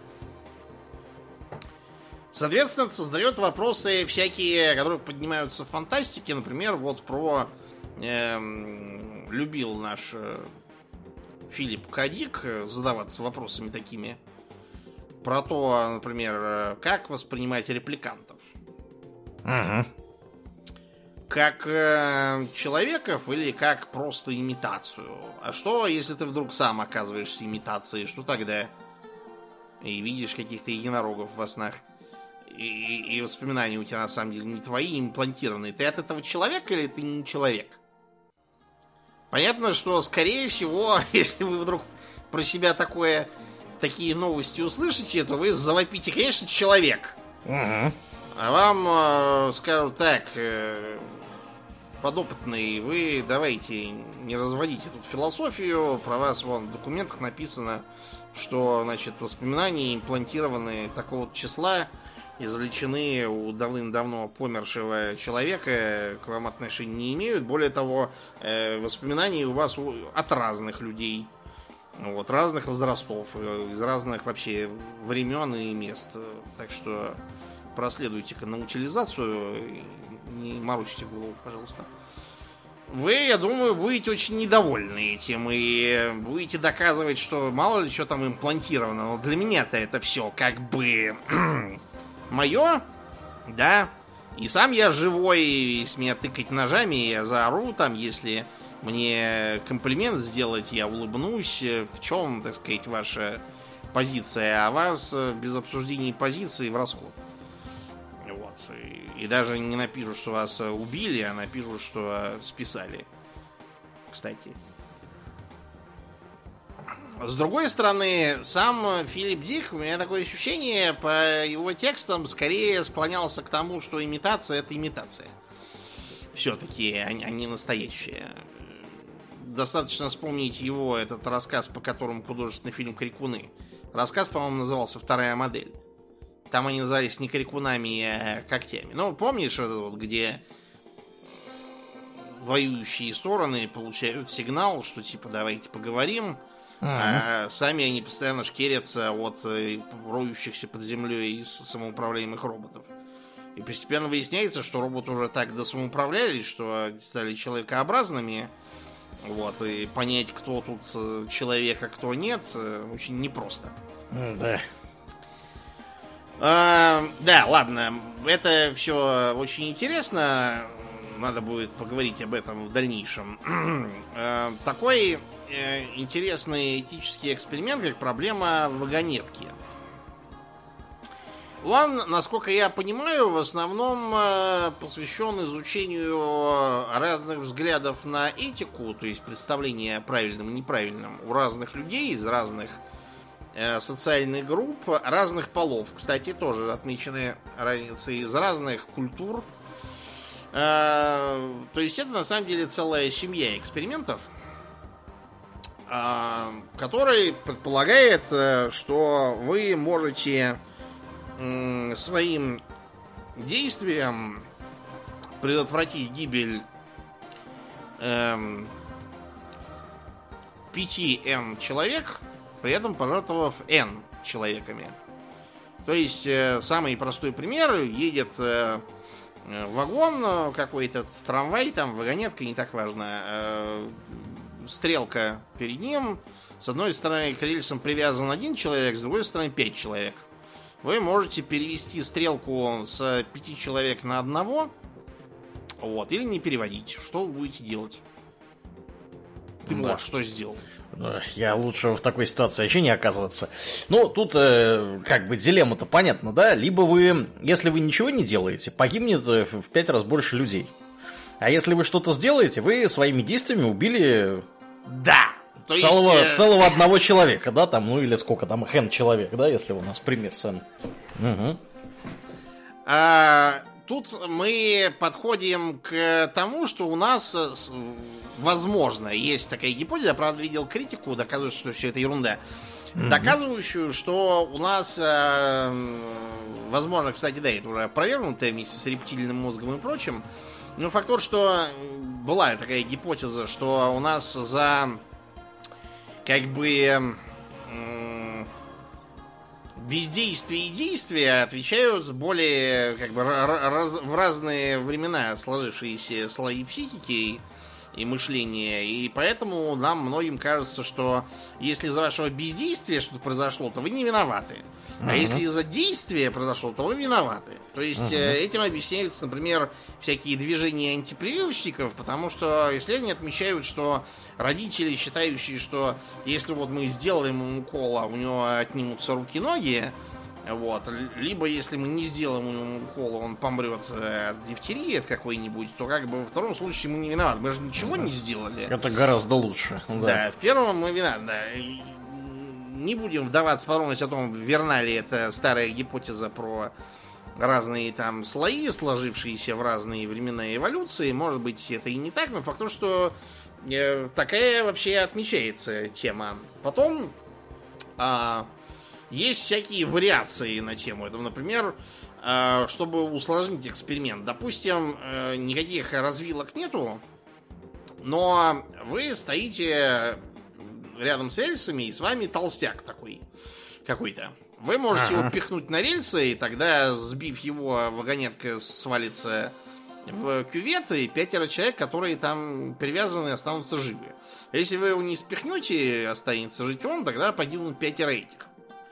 Соответственно, это создает вопросы всякие, которые поднимаются в фантастике. Например, вот про... любил наш... Филипп К. Дик задаваться вопросами такими про то, например, как воспринимать репликантов. Как человеков или как просто имитацию. А что, если ты вдруг сам оказываешься имитацией? Что тогда? И видишь каких-то единорогов во снах. И воспоминания у тебя на самом деле не твои, имплантированные. Ты от этого человека или ты не человек? Понятно, что, скорее всего, если вы вдруг про себя такие новости услышите, то вы завопите, конечно, человек. А вам скажут так, подопытный, вы давайте не разводите тут философию. Про вас вон в документах написано, что, значит, воспоминания имплантированы такого числа, извлечены у давным-давно помершего человека, к вам отношения не имеют. Более того, воспоминания у вас от разных людей, вот, разных возрастов, из разных вообще времен и мест. Так что проследуйте-ка на утилизацию, не морочите голову, пожалуйста. Вы, я думаю, будете очень недовольны этим и будете доказывать, что мало ли что там имплантировано. Но для меня-то это все как бы... мое, да, и сам я живой, если меня тыкать ножами, я заору там, если мне комплимент сделать, я улыбнусь, в чем, так сказать, ваша позиция, а вас без обсуждения позиции в расход. Вот, и даже не напишу, что вас убили, а напишу, что списали, кстати. С другой стороны, сам Филипп Дик, у меня такое ощущение, по его текстам скорее склонялся к тому, что имитация — это имитация. Все-таки, а не настоящая. Достаточно вспомнить его, этот рассказ, по которому художественный фильм «Крикуны». Рассказ, по-моему, назывался «Вторая модель». Там они назывались не крикунами, а когтями. Ну, помнишь, это вот, где воюющие стороны получают сигнал, что типа давайте поговорим, а сами они постоянно шкерятся от роющихся под землей самоуправляемых роботов. И постепенно выясняется, что роботы уже так досамоуправлялись, что стали человекообразными. Вот, и понять, кто тут человек, а кто нет, очень непросто. Да. Да, ладно, это все очень интересно. Надо будет поговорить об этом в дальнейшем. Такой интересный этический эксперимент, как проблема вагонетки. Он, насколько я понимаю, в основном посвящен изучению разных взглядов на этику, то есть представления о правильном и неправильном у разных людей из разных социальных групп, разных полов. Кстати, тоже отмечены разницы из разных культур. То есть это на самом деле целая семья экспериментов, который предполагает, что вы можете своим действием предотвратить гибель 5n человек, при этом пожертвовав n человеками. То есть, самый простой пример: едет вагон какой-то, трамвай, там, вагонетка, не так важно, стрелка перед ним. С одной стороны к рельсам привязан 1 человек, с другой стороны 5 человек. Вы можете перевести стрелку с 5 человек на 1, вот, или не переводить. Что вы будете делать? Ты вот что сделал. Я лучше в такой ситуации вообще не оказываться. Ну, тут как бы дилемма-то понятна, да? Либо вы, если вы ничего не делаете, погибнет в 5 раз больше людей. А если вы что-то сделаете, вы своими действиями убили... Да! Целого одного человека, да? Там, ну или сколько там, n человек, да? Если у нас пример с n. Угу. Тут мы подходим к тому, что у нас, возможно, есть такая гипотеза, правда, видел критику, доказывающую, что все это ерунда, доказывающую, что у нас, возможно, кстати, да, это уже опровергнуто вместе с рептильным мозгом и прочим, но факт тот, что была такая гипотеза, что у нас за, как бы... бездействие и действия отвечают более, как бы, в разные времена сложившиеся слои психики и мышления. И поэтому нам многим кажется, что если из-за вашего бездействия что-то произошло, то вы не виноваты. А если из-за действия произошло, то вы виноваты. То есть этим объясняются, например, всякие движения антипрививочников, потому что исследования отмечают, что родители, считающие, что если вот мы сделаем ему укол, а у него отнимутся руки и ноги, вот, либо если мы не сделаем ему укол, он помрет от дифтерии от какой-нибудь, то как бы во втором случае мы не виноваты. Мы же ничего не сделали. Это гораздо лучше. Да, в первом мы виноваты, да. Не будем вдаваться в подробность о том, верна ли это старая гипотеза про разные там слои, сложившиеся в разные времена эволюции. Может быть, это и не так, но факт то, что такая вообще отмечается тема. Потом есть всякие вариации на тему этого. Например, чтобы усложнить эксперимент. Допустим, никаких развилок нету, но вы стоите рядом с рельсами, и с вами толстяк такой какой-то. Вы можете его пихнуть на рельсы, и тогда, сбив его, вагонетка свалится в кювет, и 5 человек, которые там привязаны, останутся живы. Если вы его не спихнете, останется жить он, тогда погибнут 5 этих.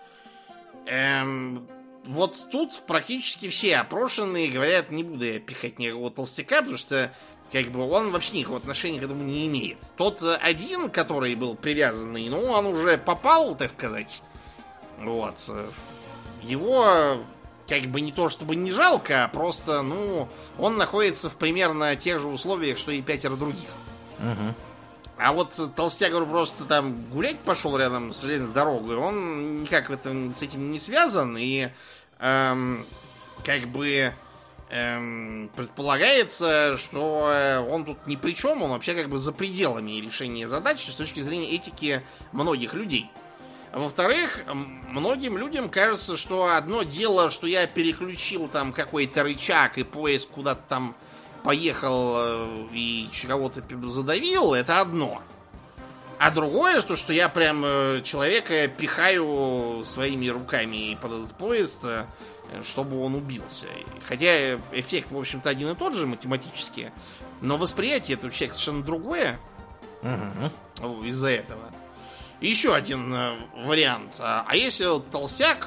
Вот тут практически все опрошенные говорят: не буду я пихать никакого толстяка, потому что как бы он вообще никакого отношения к этому не имеет. Тот один, который был привязанный, ну, он уже попал, так сказать. Вот. Его как бы не то чтобы не жалко, а просто, ну, он находится в примерно тех же условиях, что и 5 других. А вот толстяк, говорю, просто там гулять пошел рядом с железной дорогой, он никак с этим не связан, и как бы предполагается, что он тут ни при чем, он вообще как бы за пределами решения задач с точки зрения этики многих людей. А во-вторых, многим людям кажется, что одно дело, что я переключил там какой-то рычаг, и поезд куда-то там поехал и кого-то задавил, это одно. А другое, что я прям человека пихаю своими руками под этот поезд, чтобы он убился. Хотя эффект, в общем-то, один и тот же математически, но восприятие этого человека совершенно другое из-за этого. Еще один вариант. А если толстяк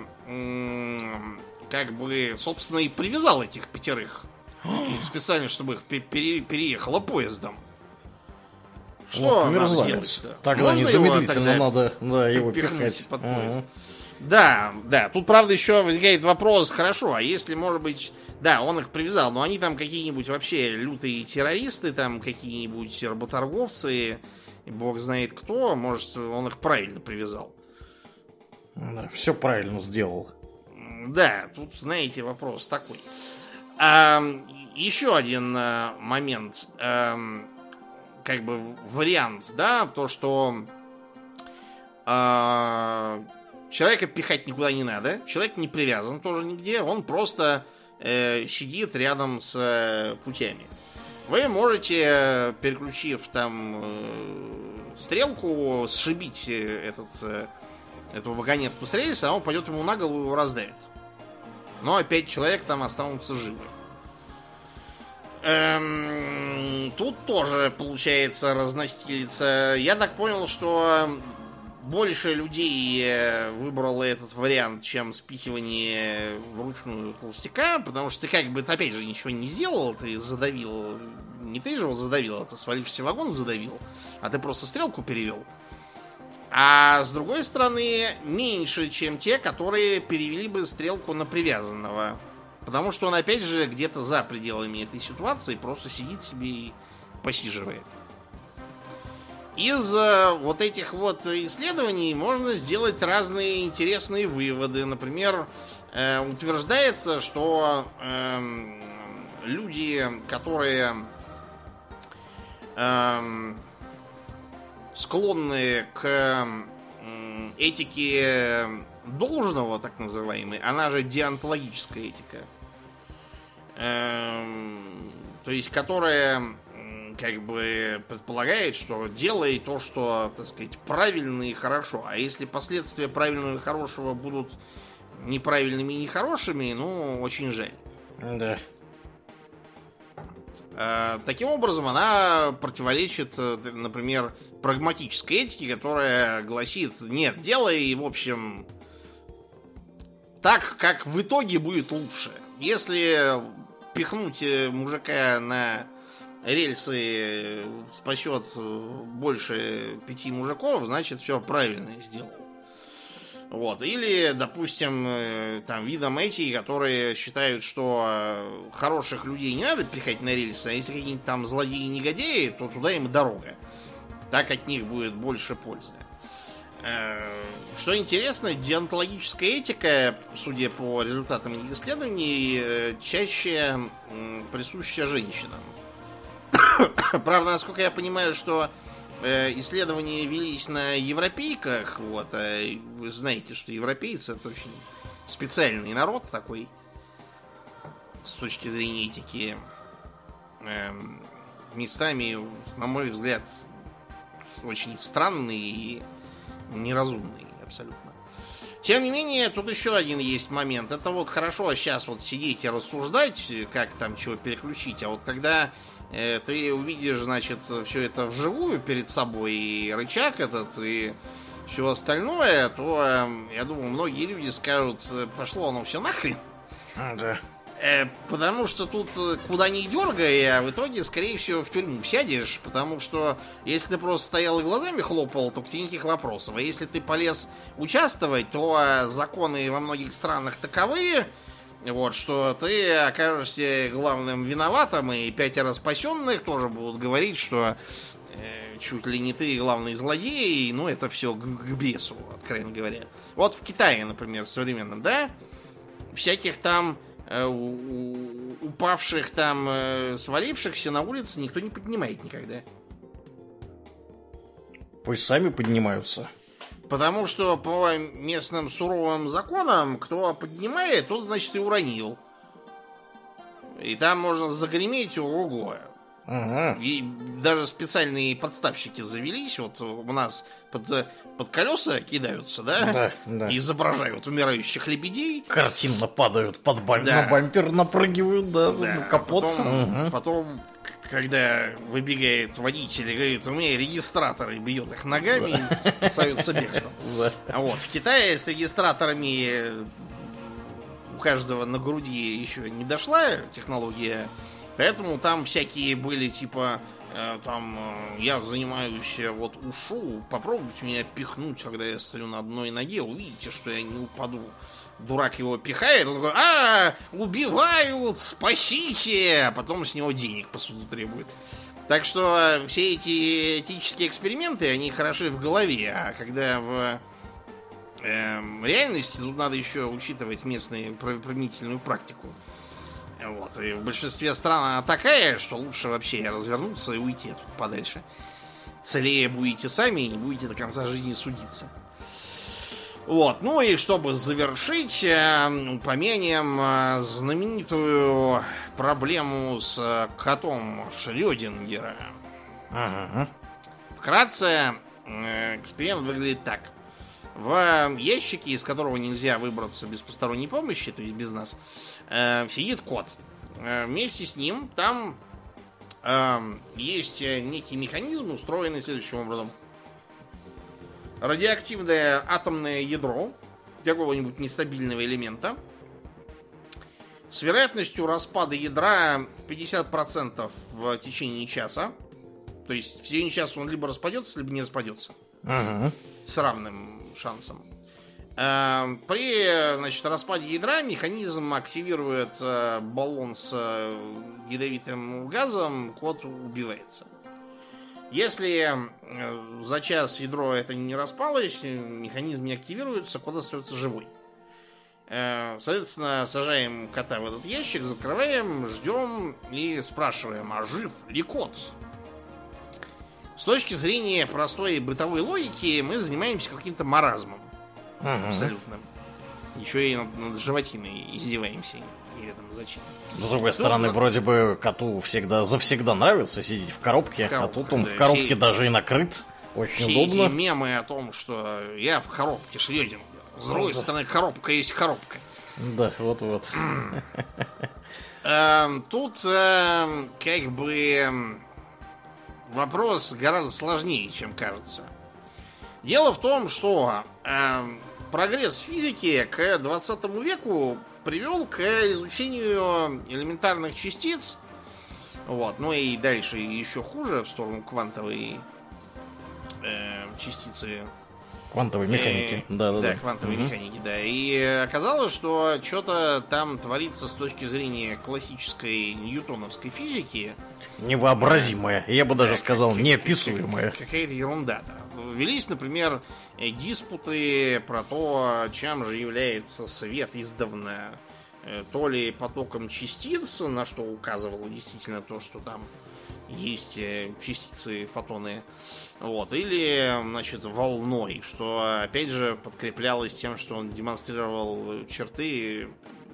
как бы, собственно, и привязал этих 5 специально, чтобы их переехало поездом? Что надо делать? Тогда незамедлительно надо его пихать под поезд. Да, тут, правда, еще возникает вопрос: хорошо, а если, может быть, да, он их привязал, но они там какие-нибудь вообще лютые террористы, там какие-нибудь работорговцы, бог знает кто, может, он их правильно привязал. Да, все правильно сделал. Да, тут, знаете, вопрос такой. Еще один момент, как бы вариант, да, то, что человека пихать никуда не надо, человек не привязан тоже нигде, он просто сидит рядом с путями. Вы можете, переключив там стрелку, сшибить эту вагонетку с рельса, а он пойдет ему на голову и его раздавит. Но опять человек там останутся живы. Тут тоже получается разностилиться. Я так понял, что больше людей выбрало этот вариант, чем спихивание вручную толстяка, потому что ты как бы, опять же, ничего не сделал, ты задавил. Не ты же его задавил, а ты свалившийся вагон задавил, а ты просто стрелку перевел. А с другой стороны, меньше, чем те, которые перевели бы стрелку на привязанного. Потому что он, опять же, где-то за пределами этой ситуации просто сидит себе и посиживает. Из вот этих вот исследований можно сделать разные интересные выводы. Например, утверждается, что люди, которые склонны к этике должного, так называемой, она же деонтологическая этика, то есть которая как бы предполагает, что делай то, что, так сказать, правильно и хорошо. А если последствия правильного и хорошего будут неправильными и нехорошими, ну, очень жаль. Да. Таким образом, она противоречит, например, прагматической этике, которая гласит: нет, делай, в общем, так, как в итоге будет лучше. Если пихнуть мужика на рельсы спасет больше 5 мужиков, значит, все правильно сделал. Вот. Или, допустим, там видом этики, которые считают, что хороших людей не надо пихать на рельсы, а если какие-нибудь там злодеи-негодяи, то туда им дорога. Так от них будет больше пользы. Что интересно, деонтологическая этика, судя по результатам этих исследований, чаще присуща женщинам. Правда, насколько я понимаю, что исследования велись на европейках, вот, а вы знаете, что европейцы — это очень специальный народ такой с точки зрения этики, местами, на мой взгляд, очень странный и неразумный абсолютно. Тем не менее, тут еще один есть момент. Это вот хорошо сейчас вот сидеть и рассуждать, как там чего переключить, а вот когда ты увидишь, значит, все это вживую перед собой, и рычаг этот, и все остальное, то, я думаю, многие люди скажут: пошло оно все нахрен. Да. Потому что тут куда ни дергай, а в итоге, скорее всего, в тюрьму сядешь, потому что если ты просто стоял и глазами хлопал, то к тебе никаких вопросов. А если ты полез участвовать, то законы во многих странах таковы, вот, что ты окажешься главным виноватым, и 5 спасенных тоже будут говорить, что чуть ли не ты главный злодей, ну это все к бесу, откровенно говоря. Вот в Китае, например, современном, да, всяких там упавших там, свалившихся на улице никто не поднимает никогда. Пусть сами поднимаются. Потому что по местным суровым законам, кто поднимает, тот, значит, и уронил. И там можно загреметь, ого-го. Ага. И даже специальные подставщики завелись. Вот у нас под колеса кидаются, да? Да, да. И изображают умирающих лебедей. Картинно падают под бампер, Да. на бампер напрыгивают, да, Да. на капот. Потом, когда выбегает водитель и говорит: у меня регистратор, и бьет их ногами, и спасаются бегством. Да. А вот в Китае с регистраторами у каждого на груди еще не дошла технология, поэтому там всякие были типа я занимаюсь вот ушу, попробуйте меня пихнуть, когда я стою на одной ноге, увидите, что я не упаду. Дурак его пихает, он такой: убивают, спасите, а потом с него денег по суду требует. Так что все эти этические эксперименты, они хороши в голове, а когда в реальности, тут надо еще учитывать местную применительную практику. Вот. И в большинстве стран она такая, что лучше вообще развернуться и уйти подальше. Целее будете сами и не будете до конца жизни судиться. Вот. Ну и чтобы завершить, упомянем знаменитую проблему с котом Шрёдингера. Вкратце, эксперимент выглядит так. В ящике, из которого нельзя выбраться без посторонней помощи, то есть без нас, сидит кот. Вместе с ним там есть некий механизм, устроенный следующим образом. Радиоактивное атомное ядро какого-нибудь нестабильного элемента с вероятностью распада ядра 50% в течение часа. То есть в течение часа он либо распадется, либо не распадется. С равным шансом. При, значит, распаде ядра механизм активирует баллон с ядовитым газом, кот убивается. Если за час ядро это не распалось, механизм не активируется, кот остается живой. Соответственно, сажаем кота в этот ящик, закрываем, ждем и спрашиваем, а жив ли кот? С точки зрения простой бытовой логики мы занимаемся каким-то маразмом. Абсолютно. Еще и над животиной издеваемся. Неведомо зачем. С другой стороны, вроде бы коту завсегда нравится сидеть в коробке, а тут он в коробке даже и накрыт. Очень удобно. Эти мемы о том, что я в коробке Шрёдингера. С другой стороны, коробка есть коробка. Да, вот-вот. Тут как бы вопрос гораздо сложнее, чем кажется. Дело в том, что прогресс физики к 20 веку привел к изучению элементарных частиц. Вот. Ну и дальше еще хуже, в сторону квантовой частицы. Квантовой механики. Да, квантовой механики, да. И оказалось, что что-то там творится с точки зрения классической ньютоновской физики. Невообразимое. Я бы даже сказал, неописуемое. Какая-то ерунда, да. Велись, например, диспуты про то, чем же является свет издавна. То ли потоком частиц, на что указывало действительно то, что там есть частицы, фотоны, вот, или, значит, волной, что, опять же, подкреплялось тем, что он демонстрировал черты,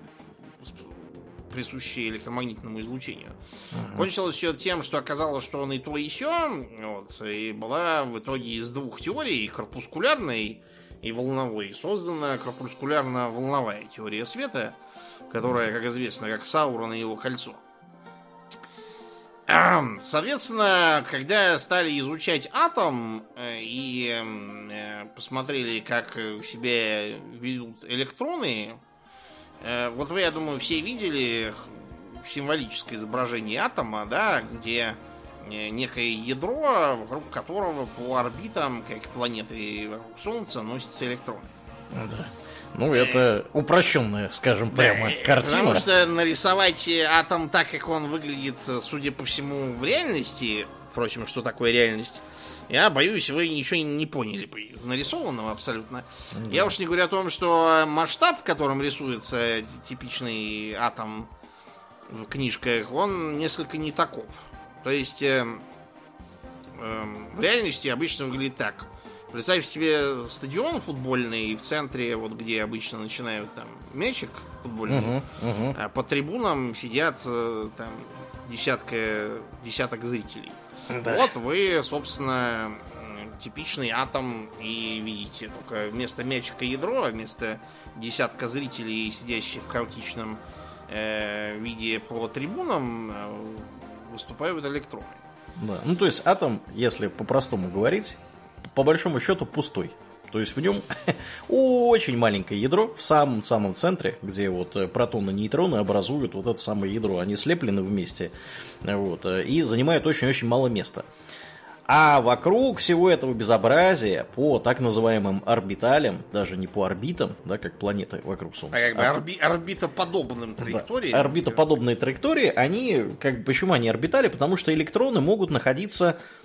присущие электромагнитному излучению. Кончилось все тем, что оказалось, что он и то, и сё, вот, и была в итоге из двух теорий, корпускулярной и волновой, создана корпускулярно-волновая теория света, которая, как известно, как Саурон и его кольцо. Соответственно, когда стали изучать атом и посмотрели, как себя ведут электроны, вот вы, я думаю, все видели символическое изображение атома, да, где некое ядро, вокруг которого по орбитам, как планеты вокруг Солнца, носятся электроны. Да. Ну, это упрощенная, скажем прямо, картина. Потому что нарисовать атом так, как он выглядит, судя по всему, в реальности, впрочем, что такое реальность, я боюсь, вы ничего не поняли бы из нарисованного абсолютно. Да. Я уж не говорю о том, что масштаб, в котором рисуется типичный атом в книжках, он несколько не таков. То есть в реальности обычно выглядит так. Представь себе стадион футбольный, и в центре, вот где обычно начинают там мячик футбольный, а по трибунам сидят там десяток зрителей. Да. Вот вы, собственно, типичный атом и видите. Только вместо мячика ядро, а вместо десятка зрителей, сидящих в хаотичном виде по трибунам, выступают электроны. Да. Ну, то есть атом, если по-простому говорить, по большому счету пустой. То есть в нем очень маленькое ядро в самом-самом центре, где вот протоны и нейтроны образуют вот это самое ядро. Они слеплены вместе, вот, и занимают очень-очень мало места. А вокруг всего этого безобразия по так называемым орбиталям, даже не по орбитам, да, как планеты вокруг Солнца. А как бы орбитоподобным траекториям. Да, орбитоподобные траектории, они, почему они орбитали? Потому что электроны могут находиться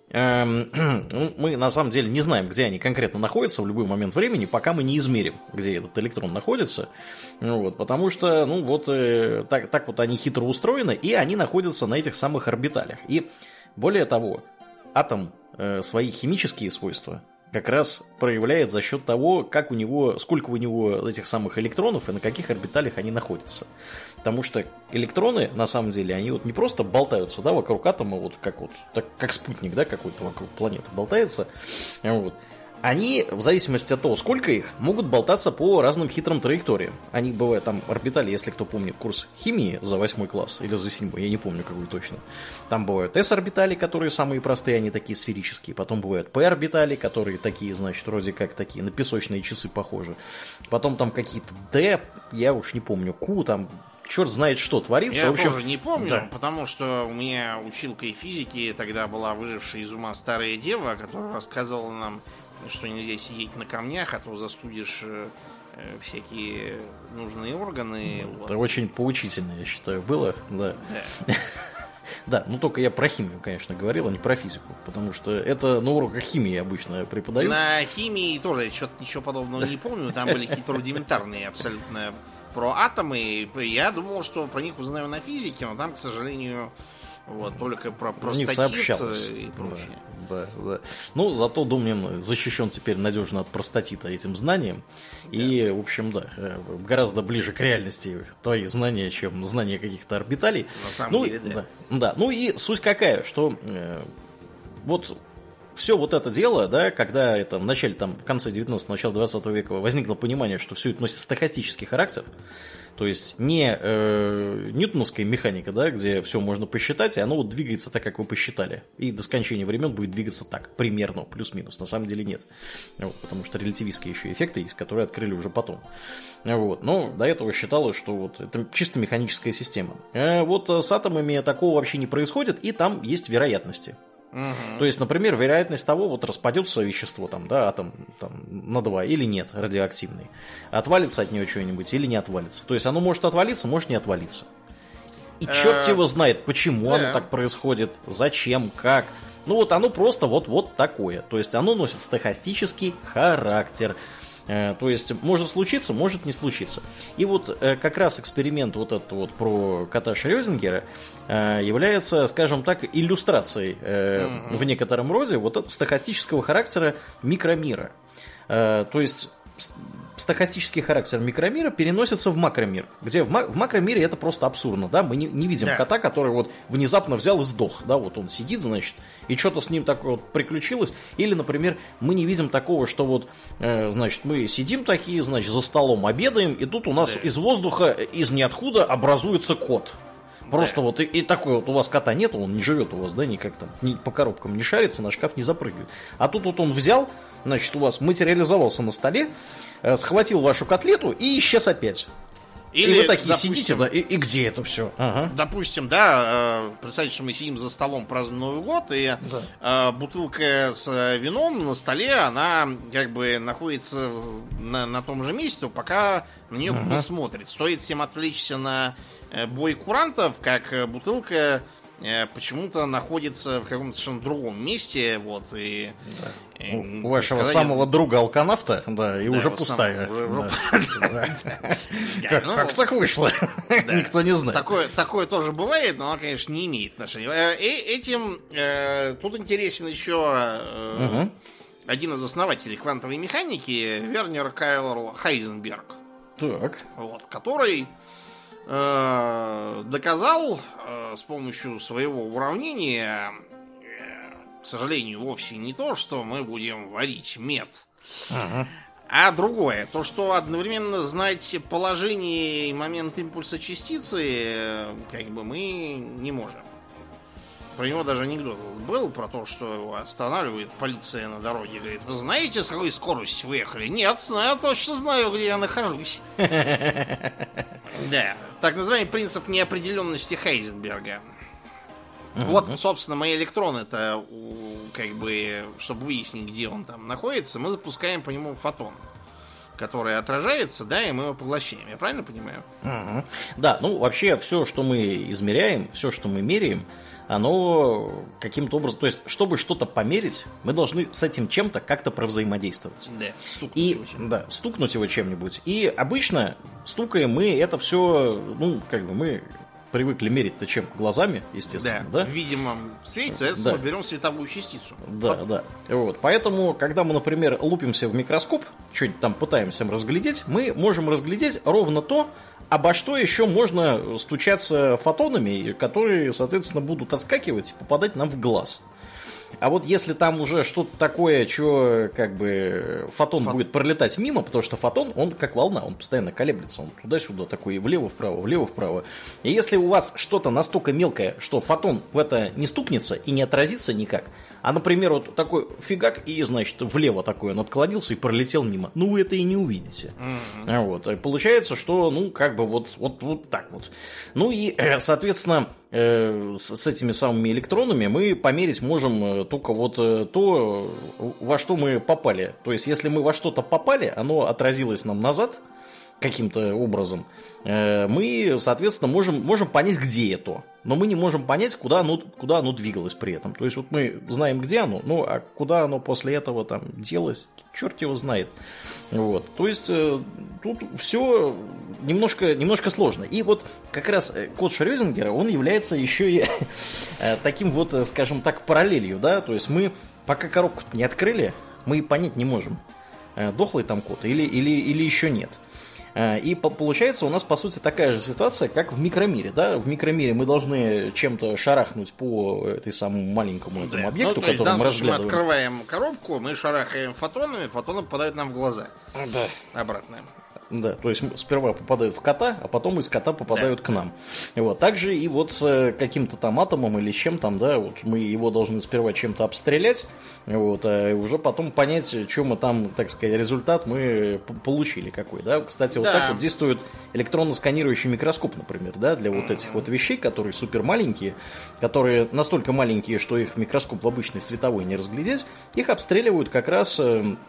мы на самом деле не знаем, где они конкретно находятся в любой момент времени, пока мы не измерим, где этот электрон находится. Вот, потому что, так вот они хитро устроены, и они находятся на этих самых орбиталях. И более того, атом свои химические свойства как раз проявляет за счет того, сколько у него этих самых электронов и на каких орбиталях они находятся. Потому что электроны, на самом деле, они вот не просто болтаются, да, вокруг атома, как спутник, да, какой-то вокруг планеты болтается. Вот. Они, в зависимости от того, сколько их, могут болтаться по разным хитрым траекториям. Они бывают там орбитали, если кто помнит курс химии за 8 класс или за 7, я не помню какой точно. Там бывают S-орбитали, которые самые простые, они такие сферические. Потом бывают P-орбитали, которые такие, значит, вроде как такие на песочные часы похожи. Потом там какие-то D, я уж не помню, Q, там черт знает что творится. Я в общем, тоже не помню, да. Потому что у меня училкой физики тогда была выжившая из ума старая дева, которая рассказывала нам, что нельзя сидеть на камнях, а то застудишь всякие нужные органы. Это очень поучительно, я считаю, было. Да. Да, только я про химию, конечно, говорил, а не про физику. Потому что это на уроках химии обычно преподают. На химии тоже что-то ничего подобного не помню. Там были какие-то рудиментарные абсолютно про атомы. Я думал, что про них узнаю на физике, но там, к сожалению, только про простатит и прочее. Да. Зато Домнин защищен теперь надежно от простатита этим знанием. Да. И, в общем, гораздо ближе к реальности твои знания, чем знания каких-то орбиталей. На самом деле, да. И суть какая, что все это дело, да, когда это в конце 19-го, начале 20 века возникло понимание, что все это носит стохастический характер, то есть не ньютоновская механика, да, где все можно посчитать, и оно двигается так, как вы посчитали. И до скончания времен будет двигаться так, примерно, плюс-минус. На самом деле нет. Потому что релятивистские еще эффекты есть, которые открыли уже потом. Но до этого считалось, что это чисто механическая система. С атомами такого вообще не происходит, и там есть вероятности. То есть, например, вероятность того, распадется вещество, атом на 2 или нет, радиоактивный. Отвалится от него что-нибудь или не отвалится. То есть оно может отвалиться, может не отвалиться. И черт его знает, почему оно так происходит, зачем, как. Оно просто такое. То есть оно носит стохастический характер. То есть может случиться, может не случиться. И как раз эксперимент этот про кота Шрёдингера является, скажем так, иллюстрацией в некотором роде стохастического характера микромира. То есть стохастический характер микромира переносится в макромир, где в макромире это просто абсурдно, да, мы не видим кота, который внезапно взял и сдох, да, он сидит, значит, и что-то с ним такое приключилось, или, например, мы не видим такого, что значит, мы сидим такие, значит, за столом обедаем, и тут у нас из воздуха, из ниоткуда образуется кот. Просто и такой у вас кота нет, он не живет у вас, да, никак там, по коробкам не шарится, на шкаф не запрыгивает. А тут он взял, значит, у вас материализовался на столе, схватил вашу котлету и исчез опять. Или, и вы такие, допустим, сидите, и где это все? Ага. Допустим, представьте, что мы сидим за столом, празднуем Новый год, и бутылка с вином на столе, она как бы находится на том же месте, пока на нее кто-то смотрит. Стоит всем отвлечься на бой курантов, как бутылка почему-то находится в каком-то совершенно другом месте, у вашего самого друга алканавта, и уже пустая. Как так вышло? Никто не знает. Такое тоже бывает, но оно, конечно, не имеет отношения. Этим тут интересен еще один из основателей квантовой механики, Вернер Кайл Хайзенберг, который доказал с помощью своего уравнения, к сожалению, вовсе не то, что мы будем варить мед, а другое. То, что одновременно знать положение и момент импульса частицы мы не можем. Про него даже анекдот был, про то, что его останавливает полиция на дороге. Говорит, вы знаете, с какой скоростью вы ехали? Нет, я точно знаю, где я нахожусь. Да, так называемый принцип неопределенности Хайзенберга. Собственно, мои электроны-то, чтобы выяснить, где он там находится, мы запускаем по нему фотон. которое отражается, да, и мы его поглощаем. Я правильно понимаю? Угу. Да, ну вообще все, что мы измеряем, все, что мы меряем, оно каким-то образом... То есть, чтобы что-то померить, мы должны с этим чем-то как-то провзаимодействовать. Да, стукнуть его чем-нибудь. И обычно стукаем мы это все, ну, как бы мы... Привыкли мерить-то чем? Глазами, естественно, да? В видимом свете, мы берем световую частицу. Да. Вот. Поэтому, когда мы, например, лупимся в микроскоп, что-нибудь там пытаемся разглядеть, мы можем разглядеть ровно то, обо что еще можно стучаться фотонами, которые, соответственно, будут отскакивать и попадать нам в глаз. А вот если там уже что-то такое, что как бы фотон будет пролетать мимо, потому что фотон, он как волна, он постоянно колеблется, он туда-сюда такой влево-вправо. И если у вас что-то настолько мелкое, что фотон в это не стукнется и не отразится никак, а, например, вот такой фигак, и, значит, влево такой он отклонился и пролетел мимо, ну вы это и не увидите. Вот. И получается, что, ну, как бы вот так вот. Ну и, соответственно, с этими самыми электронами мы померить можем только вот то, во что мы попали. То есть, если мы во что-то попали, оно отразилось нам назад каким-то образом, мы, соответственно, можем понять, где это. Но мы не можем понять, куда оно двигалось при этом. То есть, вот мы знаем, где оно, ну, а куда оно после этого там делось, черт его знает. Вот. То есть, тут все немножко сложно. И вот как раз код Шрёдингера, он является еще и таким вот, скажем так, параллелью, да. То есть, мы пока коробку не открыли, мы понять не можем, дохлый там код или еще нет. И получается у нас, по сути, такая же ситуация, как в микромире. Да? В микромире мы должны чем-то шарахнуть по этой самому маленькому этому объекту, который мы разглядываем. Мы открываем коробку, мы шарахаем фотонами, фотоны попадают нам в глаза. Да. Обратно. Да, то есть сперва попадают в кота, а потом из кота попадают к нам. Вот. Также и вот с каким-то там атомом или чем там, да, вот мы его должны сперва чем-то обстрелять, вот, а уже потом понять, что мы там, так сказать, результат мы получили какой, да. Кстати, вот так вот действует электронно-сканирующий микроскоп, например, да, для вот этих вот вещей, которые супер маленькие, которые настолько маленькие, что их микроскоп в обычной световой не разглядеть, их обстреливают как раз...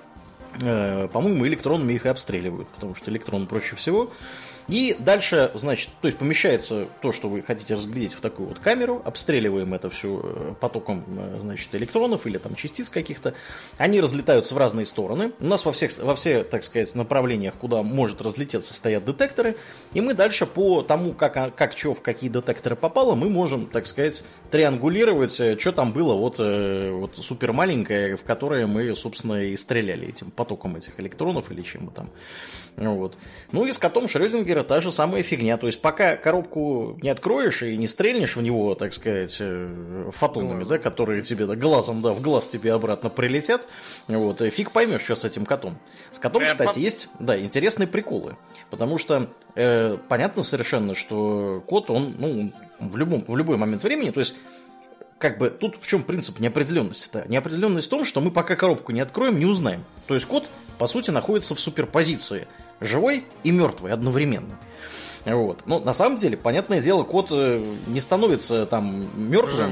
по-моему, электронами их и обстреливают, потому что электрон проще всего. И дальше, значит, то есть помещается то, что вы хотите разглядеть, в такую вот камеру, обстреливаем это все потоком, значит, электронов или там частиц каких-то. Они разлетаются в разные стороны. У нас во все, так сказать, направлениях, куда может разлететься, стоят детекторы. И мы дальше по тому, как что в какие детекторы попало, мы можем, так сказать, триангулировать, что там было вот супер маленькое, в которое мы, собственно, и стреляли этим потоком этих электронов или чем-то там. Вот. Ну и с котом Шрёдингера та же самая фигня. То есть пока коробку не откроешь и не стрельнешь в него, так сказать, фотонами, да, которые тебе глазом, да, в глаз тебе обратно прилетят, вот, фиг поймешь, что с этим котом. С котом, кстати, есть, да, интересные приколы. Потому что понятно совершенно, что кот, он, ну, в любой момент времени, то есть как бы тут в чем принцип неопределенности-то? Неопределенность в том, что мы пока коробку не откроем, не узнаем. То есть кот, по сути, находится в суперпозиции. Живой и мертвый одновременно. Вот. Но на самом деле, понятное дело, кот не становится там мертвым,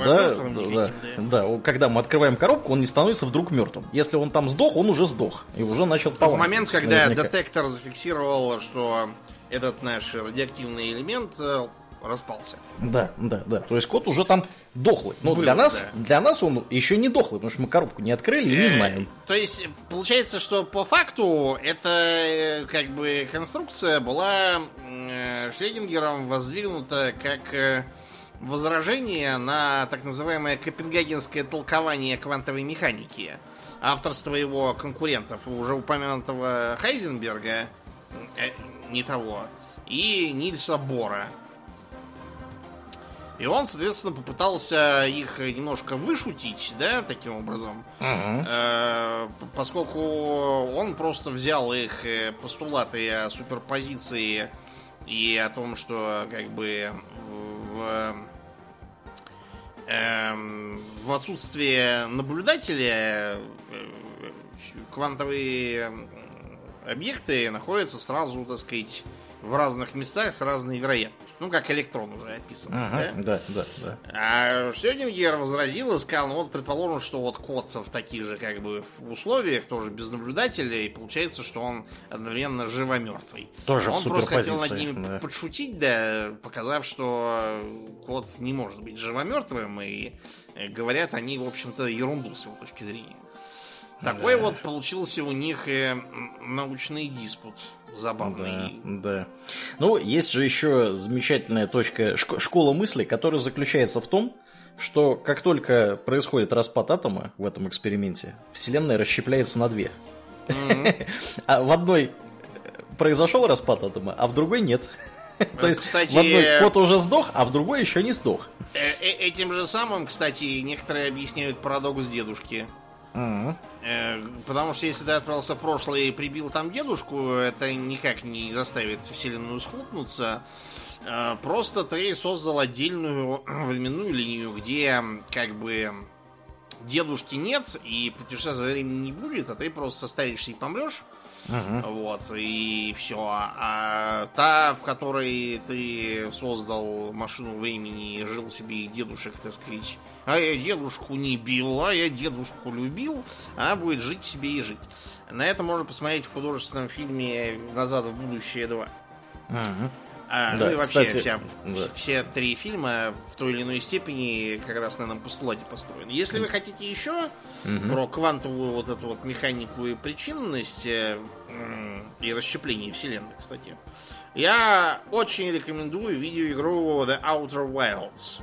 да. Когда мы открываем коробку, он не становится вдруг мертвым. Если он там сдох, он уже сдох. И уже начал поломаться. В момент, когда детектор зафиксировал, что этот наш радиоактивный элемент распался. Да. То есть кот уже там дохлый. Но для нас он еще не дохлый, потому что мы коробку не открыли и не знаем. То есть получается, что по факту эта как бы конструкция была Шрёдингером воздвигнута как возражение на так называемое копенгагенское толкование квантовой механики. Авторство его конкурентов, уже упомянутого Хайзенберга, не того, и Нильса Бора. И он, соответственно, попытался их немножко вышутить, да, таким образом. Поскольку он просто взял их постулаты о суперпозиции и о том, что как бы в отсутствие наблюдателя квантовые объекты находятся сразу, так сказать, в разных местах с разной вероятностью. Ну, как электрон уже описан. Да. А Шрёдингер возразил и сказал, ну вот, предположим, что вот кот в таких же как бы условиях, тоже без наблюдателя, и получается, что он одновременно живо-мертвый. Тоже он в просто хотел над суперпозиции. ними подшутить, да, показав, что кот не может быть живо-мертвым, и говорят они, в общем-то, ерунду с его точки зрения. Такой вот получился у них научный диспут забавный. Да. Ну, есть же еще замечательная точка, школа мысли, которая заключается в том, что как только происходит распад атома в этом эксперименте, Вселенная расщепляется на две. А в одной произошел распад атома, а в другой нет. То есть, кстати, в одной кот уже сдох, а в другой еще не сдох. Этим же самым, кстати, некоторые объясняют парадокс дедушки. Потому что если ты отправился в прошлое и прибил там дедушку, это никак не заставит Вселенную схлопнуться. Просто ты создал отдельную временную линию, где как бы дедушки нет, и путешествия времени не будет, а ты просто состаришься и помрешь. Вот, и все. А та, в которой ты создал машину времени и жил себе и дедушек, так сказать, а я дедушку не бил, а я дедушку любил, а будет жить себе и жить. На это можно посмотреть в художественном фильме «Назад в будущее 2». Да, ну и вообще, кстати, все три фильма в той или иной степени как раз на этом постулате построены. Если вы хотите еще про квантовую вот эту вот механику и причинность и расщепление вселенной, кстати, я очень рекомендую видеоигру The Outer Wilds,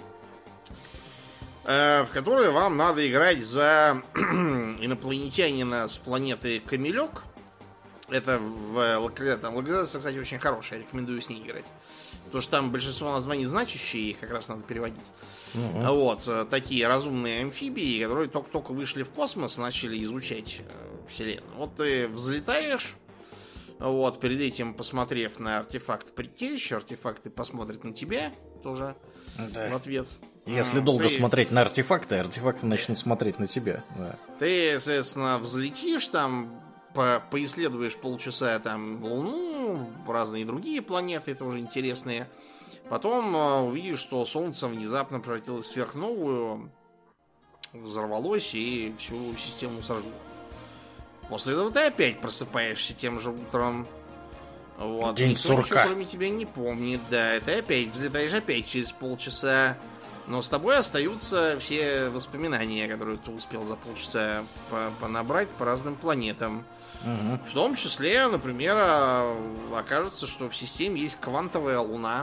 в которой вам надо играть за инопланетянина с планеты Камелек. Это локализация, кстати, очень хорошая. Я рекомендую с ней играть. Потому что там большинство названий значащие, их как раз надо переводить. Вот, такие разумные амфибии, которые только-только вышли в космос, начали изучать Вселенную. Вот ты взлетаешь, вот, перед этим посмотрев на артефакт предтечи, артефакты посмотрят на тебя тоже в ответ. Если долго смотреть на артефакты, артефакты начнут смотреть на тебя. Да. Ты, соответственно, взлетишь там, поисследуешь полчаса там Луну, разные другие планеты тоже интересные. Потом увидишь, что Солнце внезапно превратилось в сверхновую, взорвалось и всю систему сожгло. После этого ты опять просыпаешься тем же утром. Вот. День сурка. Никто кроме тебя не помнит, да. Ты опять взлетаешь опять через полчаса. Но с тобой остаются все воспоминания, которые ты успел за полчаса понабрать по разным планетам. В том числе, например, окажется, что в системе есть квантовая Луна,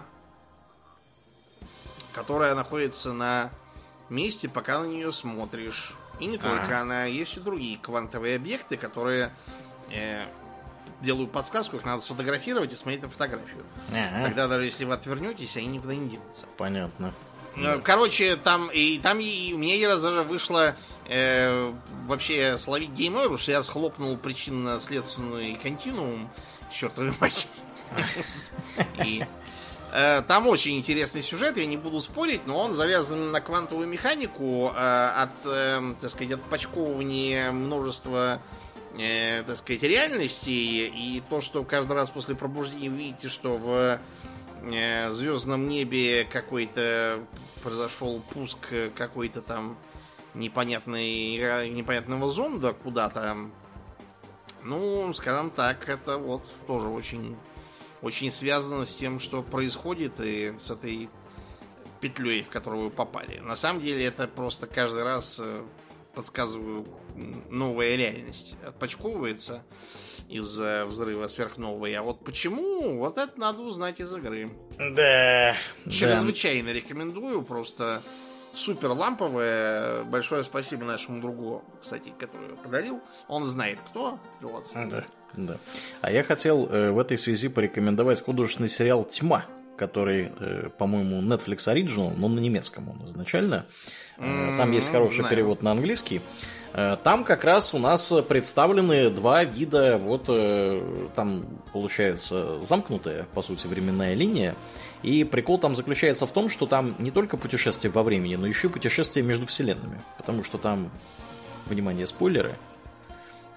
которая находится на месте, пока на нее смотришь. И не только она, есть и другие квантовые объекты, которые делают подсказку, их надо сфотографировать и смотреть на фотографию. Тогда даже если вы отвернетесь, они никуда не денутся. Понятно. Короче, там и у меня и раз даже вышло вообще словить гейм-овер, потому что я схлопнул причинно-следственный континуум. Чёртовой мать. И там очень интересный сюжет, я не буду спорить, но он завязан на квантовую механику от, так сказать, отпочковывания множества, так сказать, реальностей. И то, что каждый раз после пробуждения вы видите, что в звездном небе какой-то произошел пуск какой-то там непонятного зонда куда-то. Ну, скажем так, это вот тоже очень, очень связано с тем, что происходит, и с этой петлей, в которую вы попали. На самом деле это просто каждый раз, подсказываю, новая реальность отпочковывается из-за взрыва сверхновой. А вот почему, вот это надо узнать из игры. Да. Чрезвычайно рекомендую, просто супер ламповая. Большое спасибо нашему другу, кстати, который его подарил. Он знает кто. Вот. Да. А я хотел в этой связи порекомендовать художественный сериал «Тьма», который, по-моему, Netflix Original, но на немецком он изначально. Там есть хороший перевод на английский. Там как раз у нас представлены два вида, вот там получается замкнутая, по сути, временная линия. И прикол там заключается в том, что там не только путешествие во времени, но еще и путешествие между вселенными. Потому что там, внимание, спойлеры,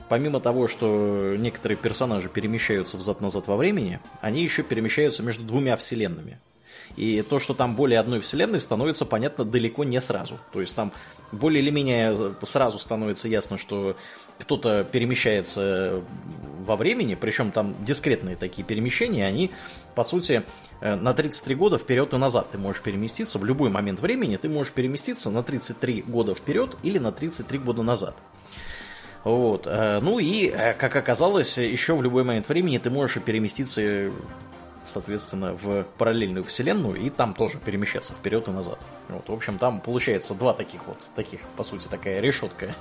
помимо того, что некоторые персонажи перемещаются взад-назад во времени, они еще перемещаются между двумя вселенными. И то, что там более одной вселенной, становится понятно далеко не сразу. То есть там более или менее сразу становится ясно, что кто-то перемещается во времени, причем там дискретные такие перемещения, они, по сути, на 33 года вперед и назад ты можешь переместиться. В любой момент времени ты можешь переместиться на 33 года вперед или на 33 года назад. Вот. Ну и, как оказалось, еще в любой момент времени ты можешь переместиться, соответственно, в параллельную вселенную и там тоже перемещаться вперед и назад. Вот, в общем, там получается два таких, по сути, такая решетка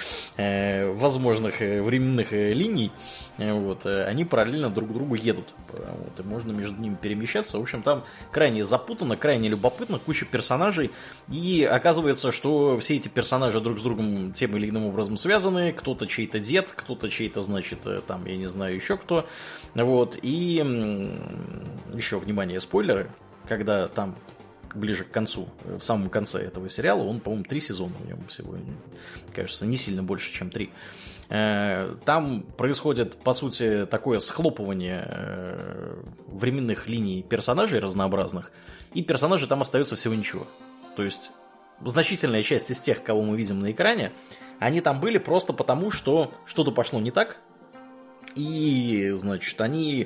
возможных временных линий. Вот, они параллельно друг к другу едут. Вот, и можно между ними перемещаться. В общем, там крайне запутанно, крайне любопытно, куча персонажей. И оказывается, что все эти персонажи друг с другом тем или иным образом связаны. Кто-то чей-то дед, кто-то чей-то, значит, там, я не знаю, еще кто. Вот, и еще, внимание, спойлеры, когда там ближе к концу, в самом конце этого сериала, он, по-моему, 3 сезона у него всего, кажется, не сильно больше, чем 3. Там происходит, по сути, такое схлопывание временных линий персонажей разнообразных, и персонажи там остаются всего ничего. То есть значительная часть из тех, кого мы видим на экране, они там были просто потому, что что-то пошло не так, и, значит,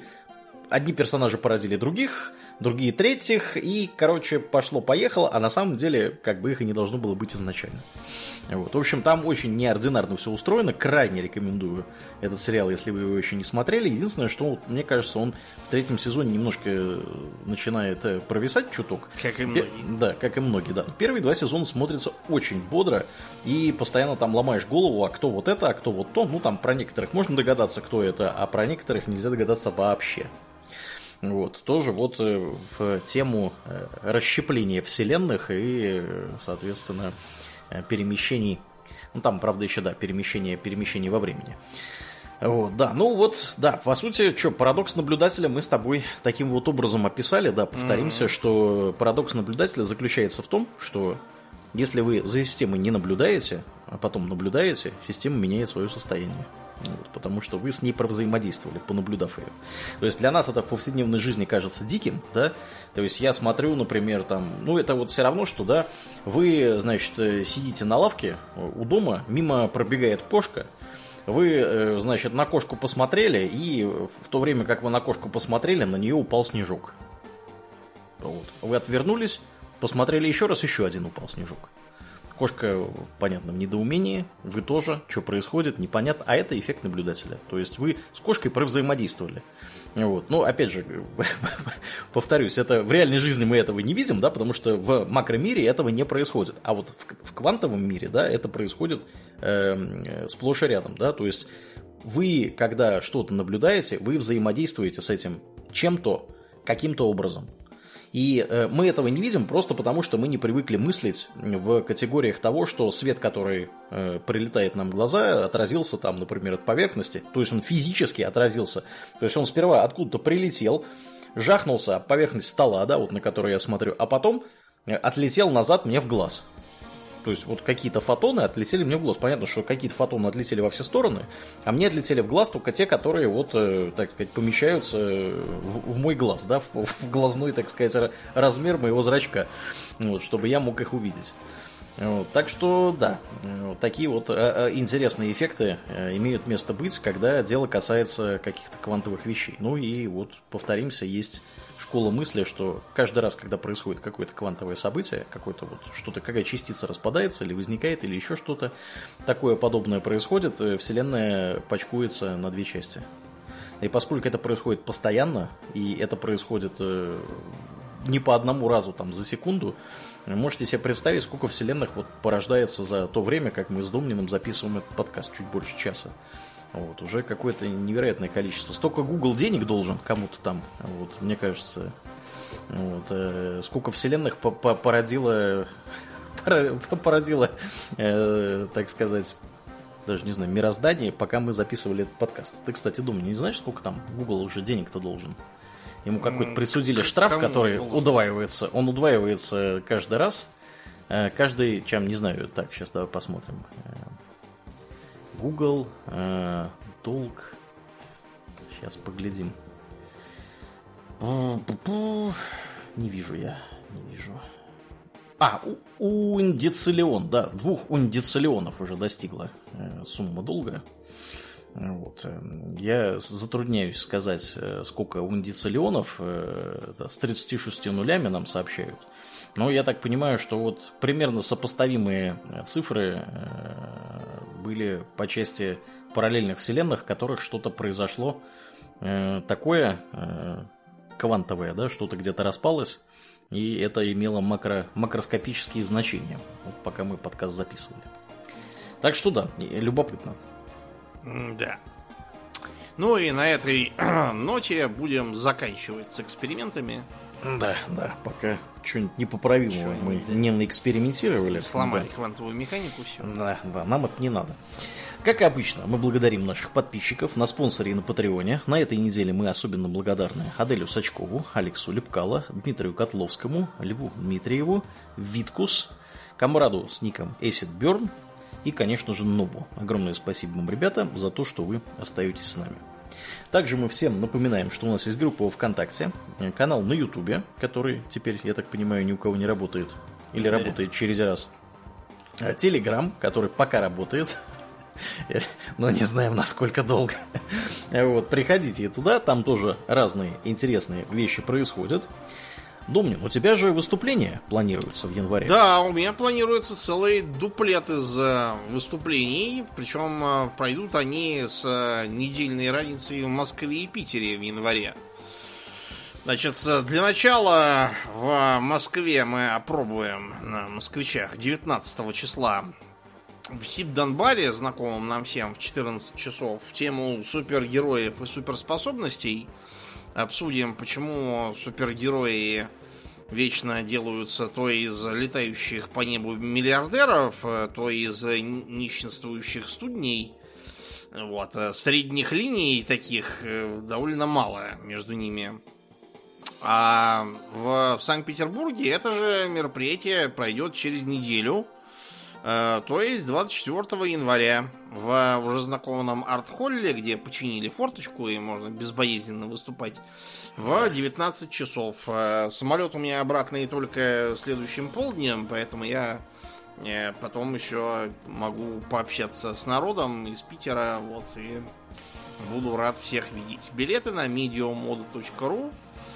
одни персонажи поразили других, другие третьих, и, короче, пошло-поехало, а на самом деле, как бы их и не должно было быть изначально. Вот. В общем, там очень неординарно все устроено, крайне рекомендую этот сериал, если вы его еще не смотрели. Единственное, что, мне кажется, он в 3-м сезоне немножко начинает провисать чуток. Как и многие. Да, как и многие, да. Первые 2 сезона смотрятся очень бодро, и постоянно там ломаешь голову, а кто вот это, а кто вот то. Ну, там про некоторых можно догадаться, кто это, а про некоторых нельзя догадаться вообще. Вот, тоже вот в тему расщепления вселенных и, соответственно, перемещений. Ну, там, правда, еще, да, перемещение во времени. Вот, да, ну вот, да, по сути, что, парадокс наблюдателя мы с тобой таким вот образом описали, да, повторимся, что парадокс наблюдателя заключается в том, что если вы за системой не наблюдаете, а потом наблюдаете, система меняет свое состояние. Вот, потому что вы с ней провзаимодействовали, понаблюдав ее. То есть для нас это в повседневной жизни кажется диким, да. То есть я смотрю, например, там, ну это вот все равно, что, да, вы, значит, сидите на лавке у дома, мимо пробегает кошка, вы, значит, на кошку посмотрели, и в то время, как вы на кошку посмотрели, на нее упал снежок. Вот. Вы отвернулись, посмотрели еще раз, еще один упал снежок. Кошка в понятном недоумении, вы тоже, что происходит, непонятно, а это эффект наблюдателя. То есть вы с кошкой провзаимодействовали. Вот. Но опять же, повторюсь, это в реальной жизни мы этого не видим, да, потому что в макромире этого не происходит. А вот в квантовом мире, да, это происходит сплошь и рядом, да, то есть вы, когда что-то наблюдаете, вы взаимодействуете с этим чем-то, каким-то образом. И мы этого не видим просто потому, что мы не привыкли мыслить в категориях того, что свет, который прилетает нам в глаза, отразился там, например, от поверхности. То есть он физически отразился. То есть он сперва откуда-то прилетел, жахнулся об поверхность стола, да, вот на которую я смотрю, а потом отлетел назад мне в глаз. То есть вот какие-то фотоны отлетели мне в глаз. Понятно, что какие-то фотоны отлетели во все стороны, а мне отлетели в глаз только те, которые вот, так сказать, помещаются в мой глаз, да, в глазной, так сказать, размер моего зрачка, вот, чтобы я мог их увидеть. Вот, так что, да, вот такие вот интересные эффекты имеют место быть, когда дело касается каких-то квантовых вещей. Ну и вот, повторимся, есть школа мысли, что каждый раз, когда происходит какое-то квантовое событие, какое-то вот что-то, какая частица распадается или возникает, или еще что-то такое подобное происходит, Вселенная пачкуется на 2 части. И поскольку это происходит постоянно, и это происходит не по одному разу там за секунду, можете себе представить, сколько вселенных вот порождается за то время, как мы с Домниным записываем этот подкаст, чуть больше часа. Вот, уже какое-то невероятное количество. Столько Google денег должен кому-то там, вот, мне кажется. Вот, сколько вселенных породило, так сказать, даже не знаю, мироздание, пока мы записывали этот подкаст. Ты, кстати, Дом, не знаешь, сколько там Google уже денег-то должен? Ему какой-то присудили штраф, который удваивается. Он удваивается каждый раз. Каждый, чем, не знаю, так, сейчас давай посмотрим. Google, долг. Сейчас поглядим. Не вижу я. Не вижу. Ундициллион, да, 2 ундициллионов уже достигла сумма долга. Вот. Я затрудняюсь сказать, сколько ундициллионов, с 36 нулями нам сообщают. Но я так понимаю, что вот примерно сопоставимые цифры были по части параллельных вселенных, в которых что-то произошло такое квантовое, да, что-то где-то распалось, и это имело макроскопические значения, вот пока мы подкаст записывали. Так что да, любопытно. Да. Ну и на этой ноте будем заканчивать с экспериментами. Да, пока что-нибудь непоправимого мы не наэкспериментировали. Сломали квантовую механику, все. Да, нам это не надо. Как и обычно, мы благодарим наших подписчиков на спонсоре и на Патреоне. На этой неделе мы особенно благодарны Аделю Сачкову, Алексу Лепкало, Дмитрию Котловскому, Льву Дмитриеву, Виткус, комраду с ником Acid Burn и, конечно же, Нобу. Огромное спасибо вам, ребята, за то, что вы остаетесь с нами. Также мы всем напоминаем, что у нас есть группа во ВКонтакте, канал на Ютубе, который теперь, я так понимаю, ни у кого не работает. Или работает через раз. Телеграм, который пока работает, но не знаем, насколько долго. Вот, приходите туда, там тоже разные интересные вещи происходят. Домнин, у тебя же выступление планируется в январе. Да, у меня планируется целый дуплет из выступлений. Причем пройдут они с недельной разницей в Москве и Питере в январе. Значит, для начала в Москве мы опробуем на москвичах 19 числа в Хит-Донбаре, знакомым нам всем, в 14 часов, тему супергероев и суперспособностей. Обсудим, почему супергерои вечно делаются то из летающих по небу миллиардеров, то из нищенствующих студней. Вот. Средних линий таких довольно мало между ними. А в Санкт-Петербурге это же мероприятие пройдет через неделю, то есть 24 января в уже знакомом арт-холле, где починили форточку и можно безболезненно выступать, в 19 часов. Самолет у меня обратный только следующим полднем, поэтому я потом еще могу пообщаться с народом из Питера, вот, и буду рад всех видеть. Билеты на mediamoda.ru.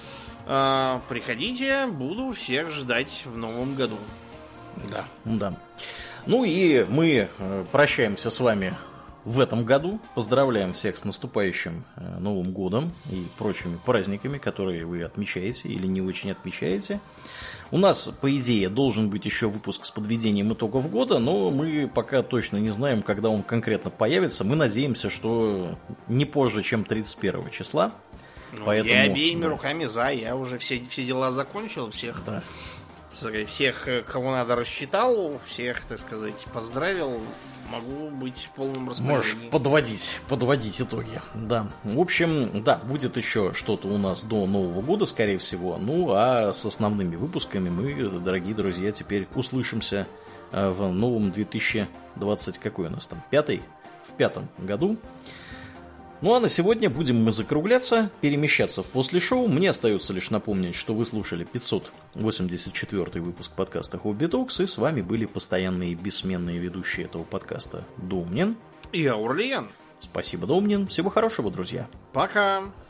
Приходите, буду всех ждать в новом году. Да. Ну и мы прощаемся с вами в этом году. Поздравляем всех с наступающим Новым годом и прочими праздниками, которые вы отмечаете или не очень отмечаете. У нас, по идее, должен быть еще выпуск с подведением итогов года, но мы пока точно не знаем, когда он конкретно появится. Мы надеемся, что не позже, чем 31 числа. Поэтому, я обеими руками за, я уже все дела закончил, всех кого надо, рассчитал, всех, так сказать, поздравил. Могу быть в полном распоряжении. Можешь подводить итоги. Да. В общем, да, будет еще что-то у нас до Нового года, скорее всего. Ну, а с основными выпусками мы, дорогие друзья, теперь услышимся в новом 2020, какой у нас там, 5-й? В 5-м году. Ну а на сегодня будем мы закругляться, перемещаться в после шоу. Мне остается лишь напомнить, что вы слушали 584-й выпуск подкаста Hobby Talks, и с вами были постоянные бессменные ведущие этого подкаста Домнин и Аурлиен. Спасибо, Домнин. Всего хорошего, друзья. Пока.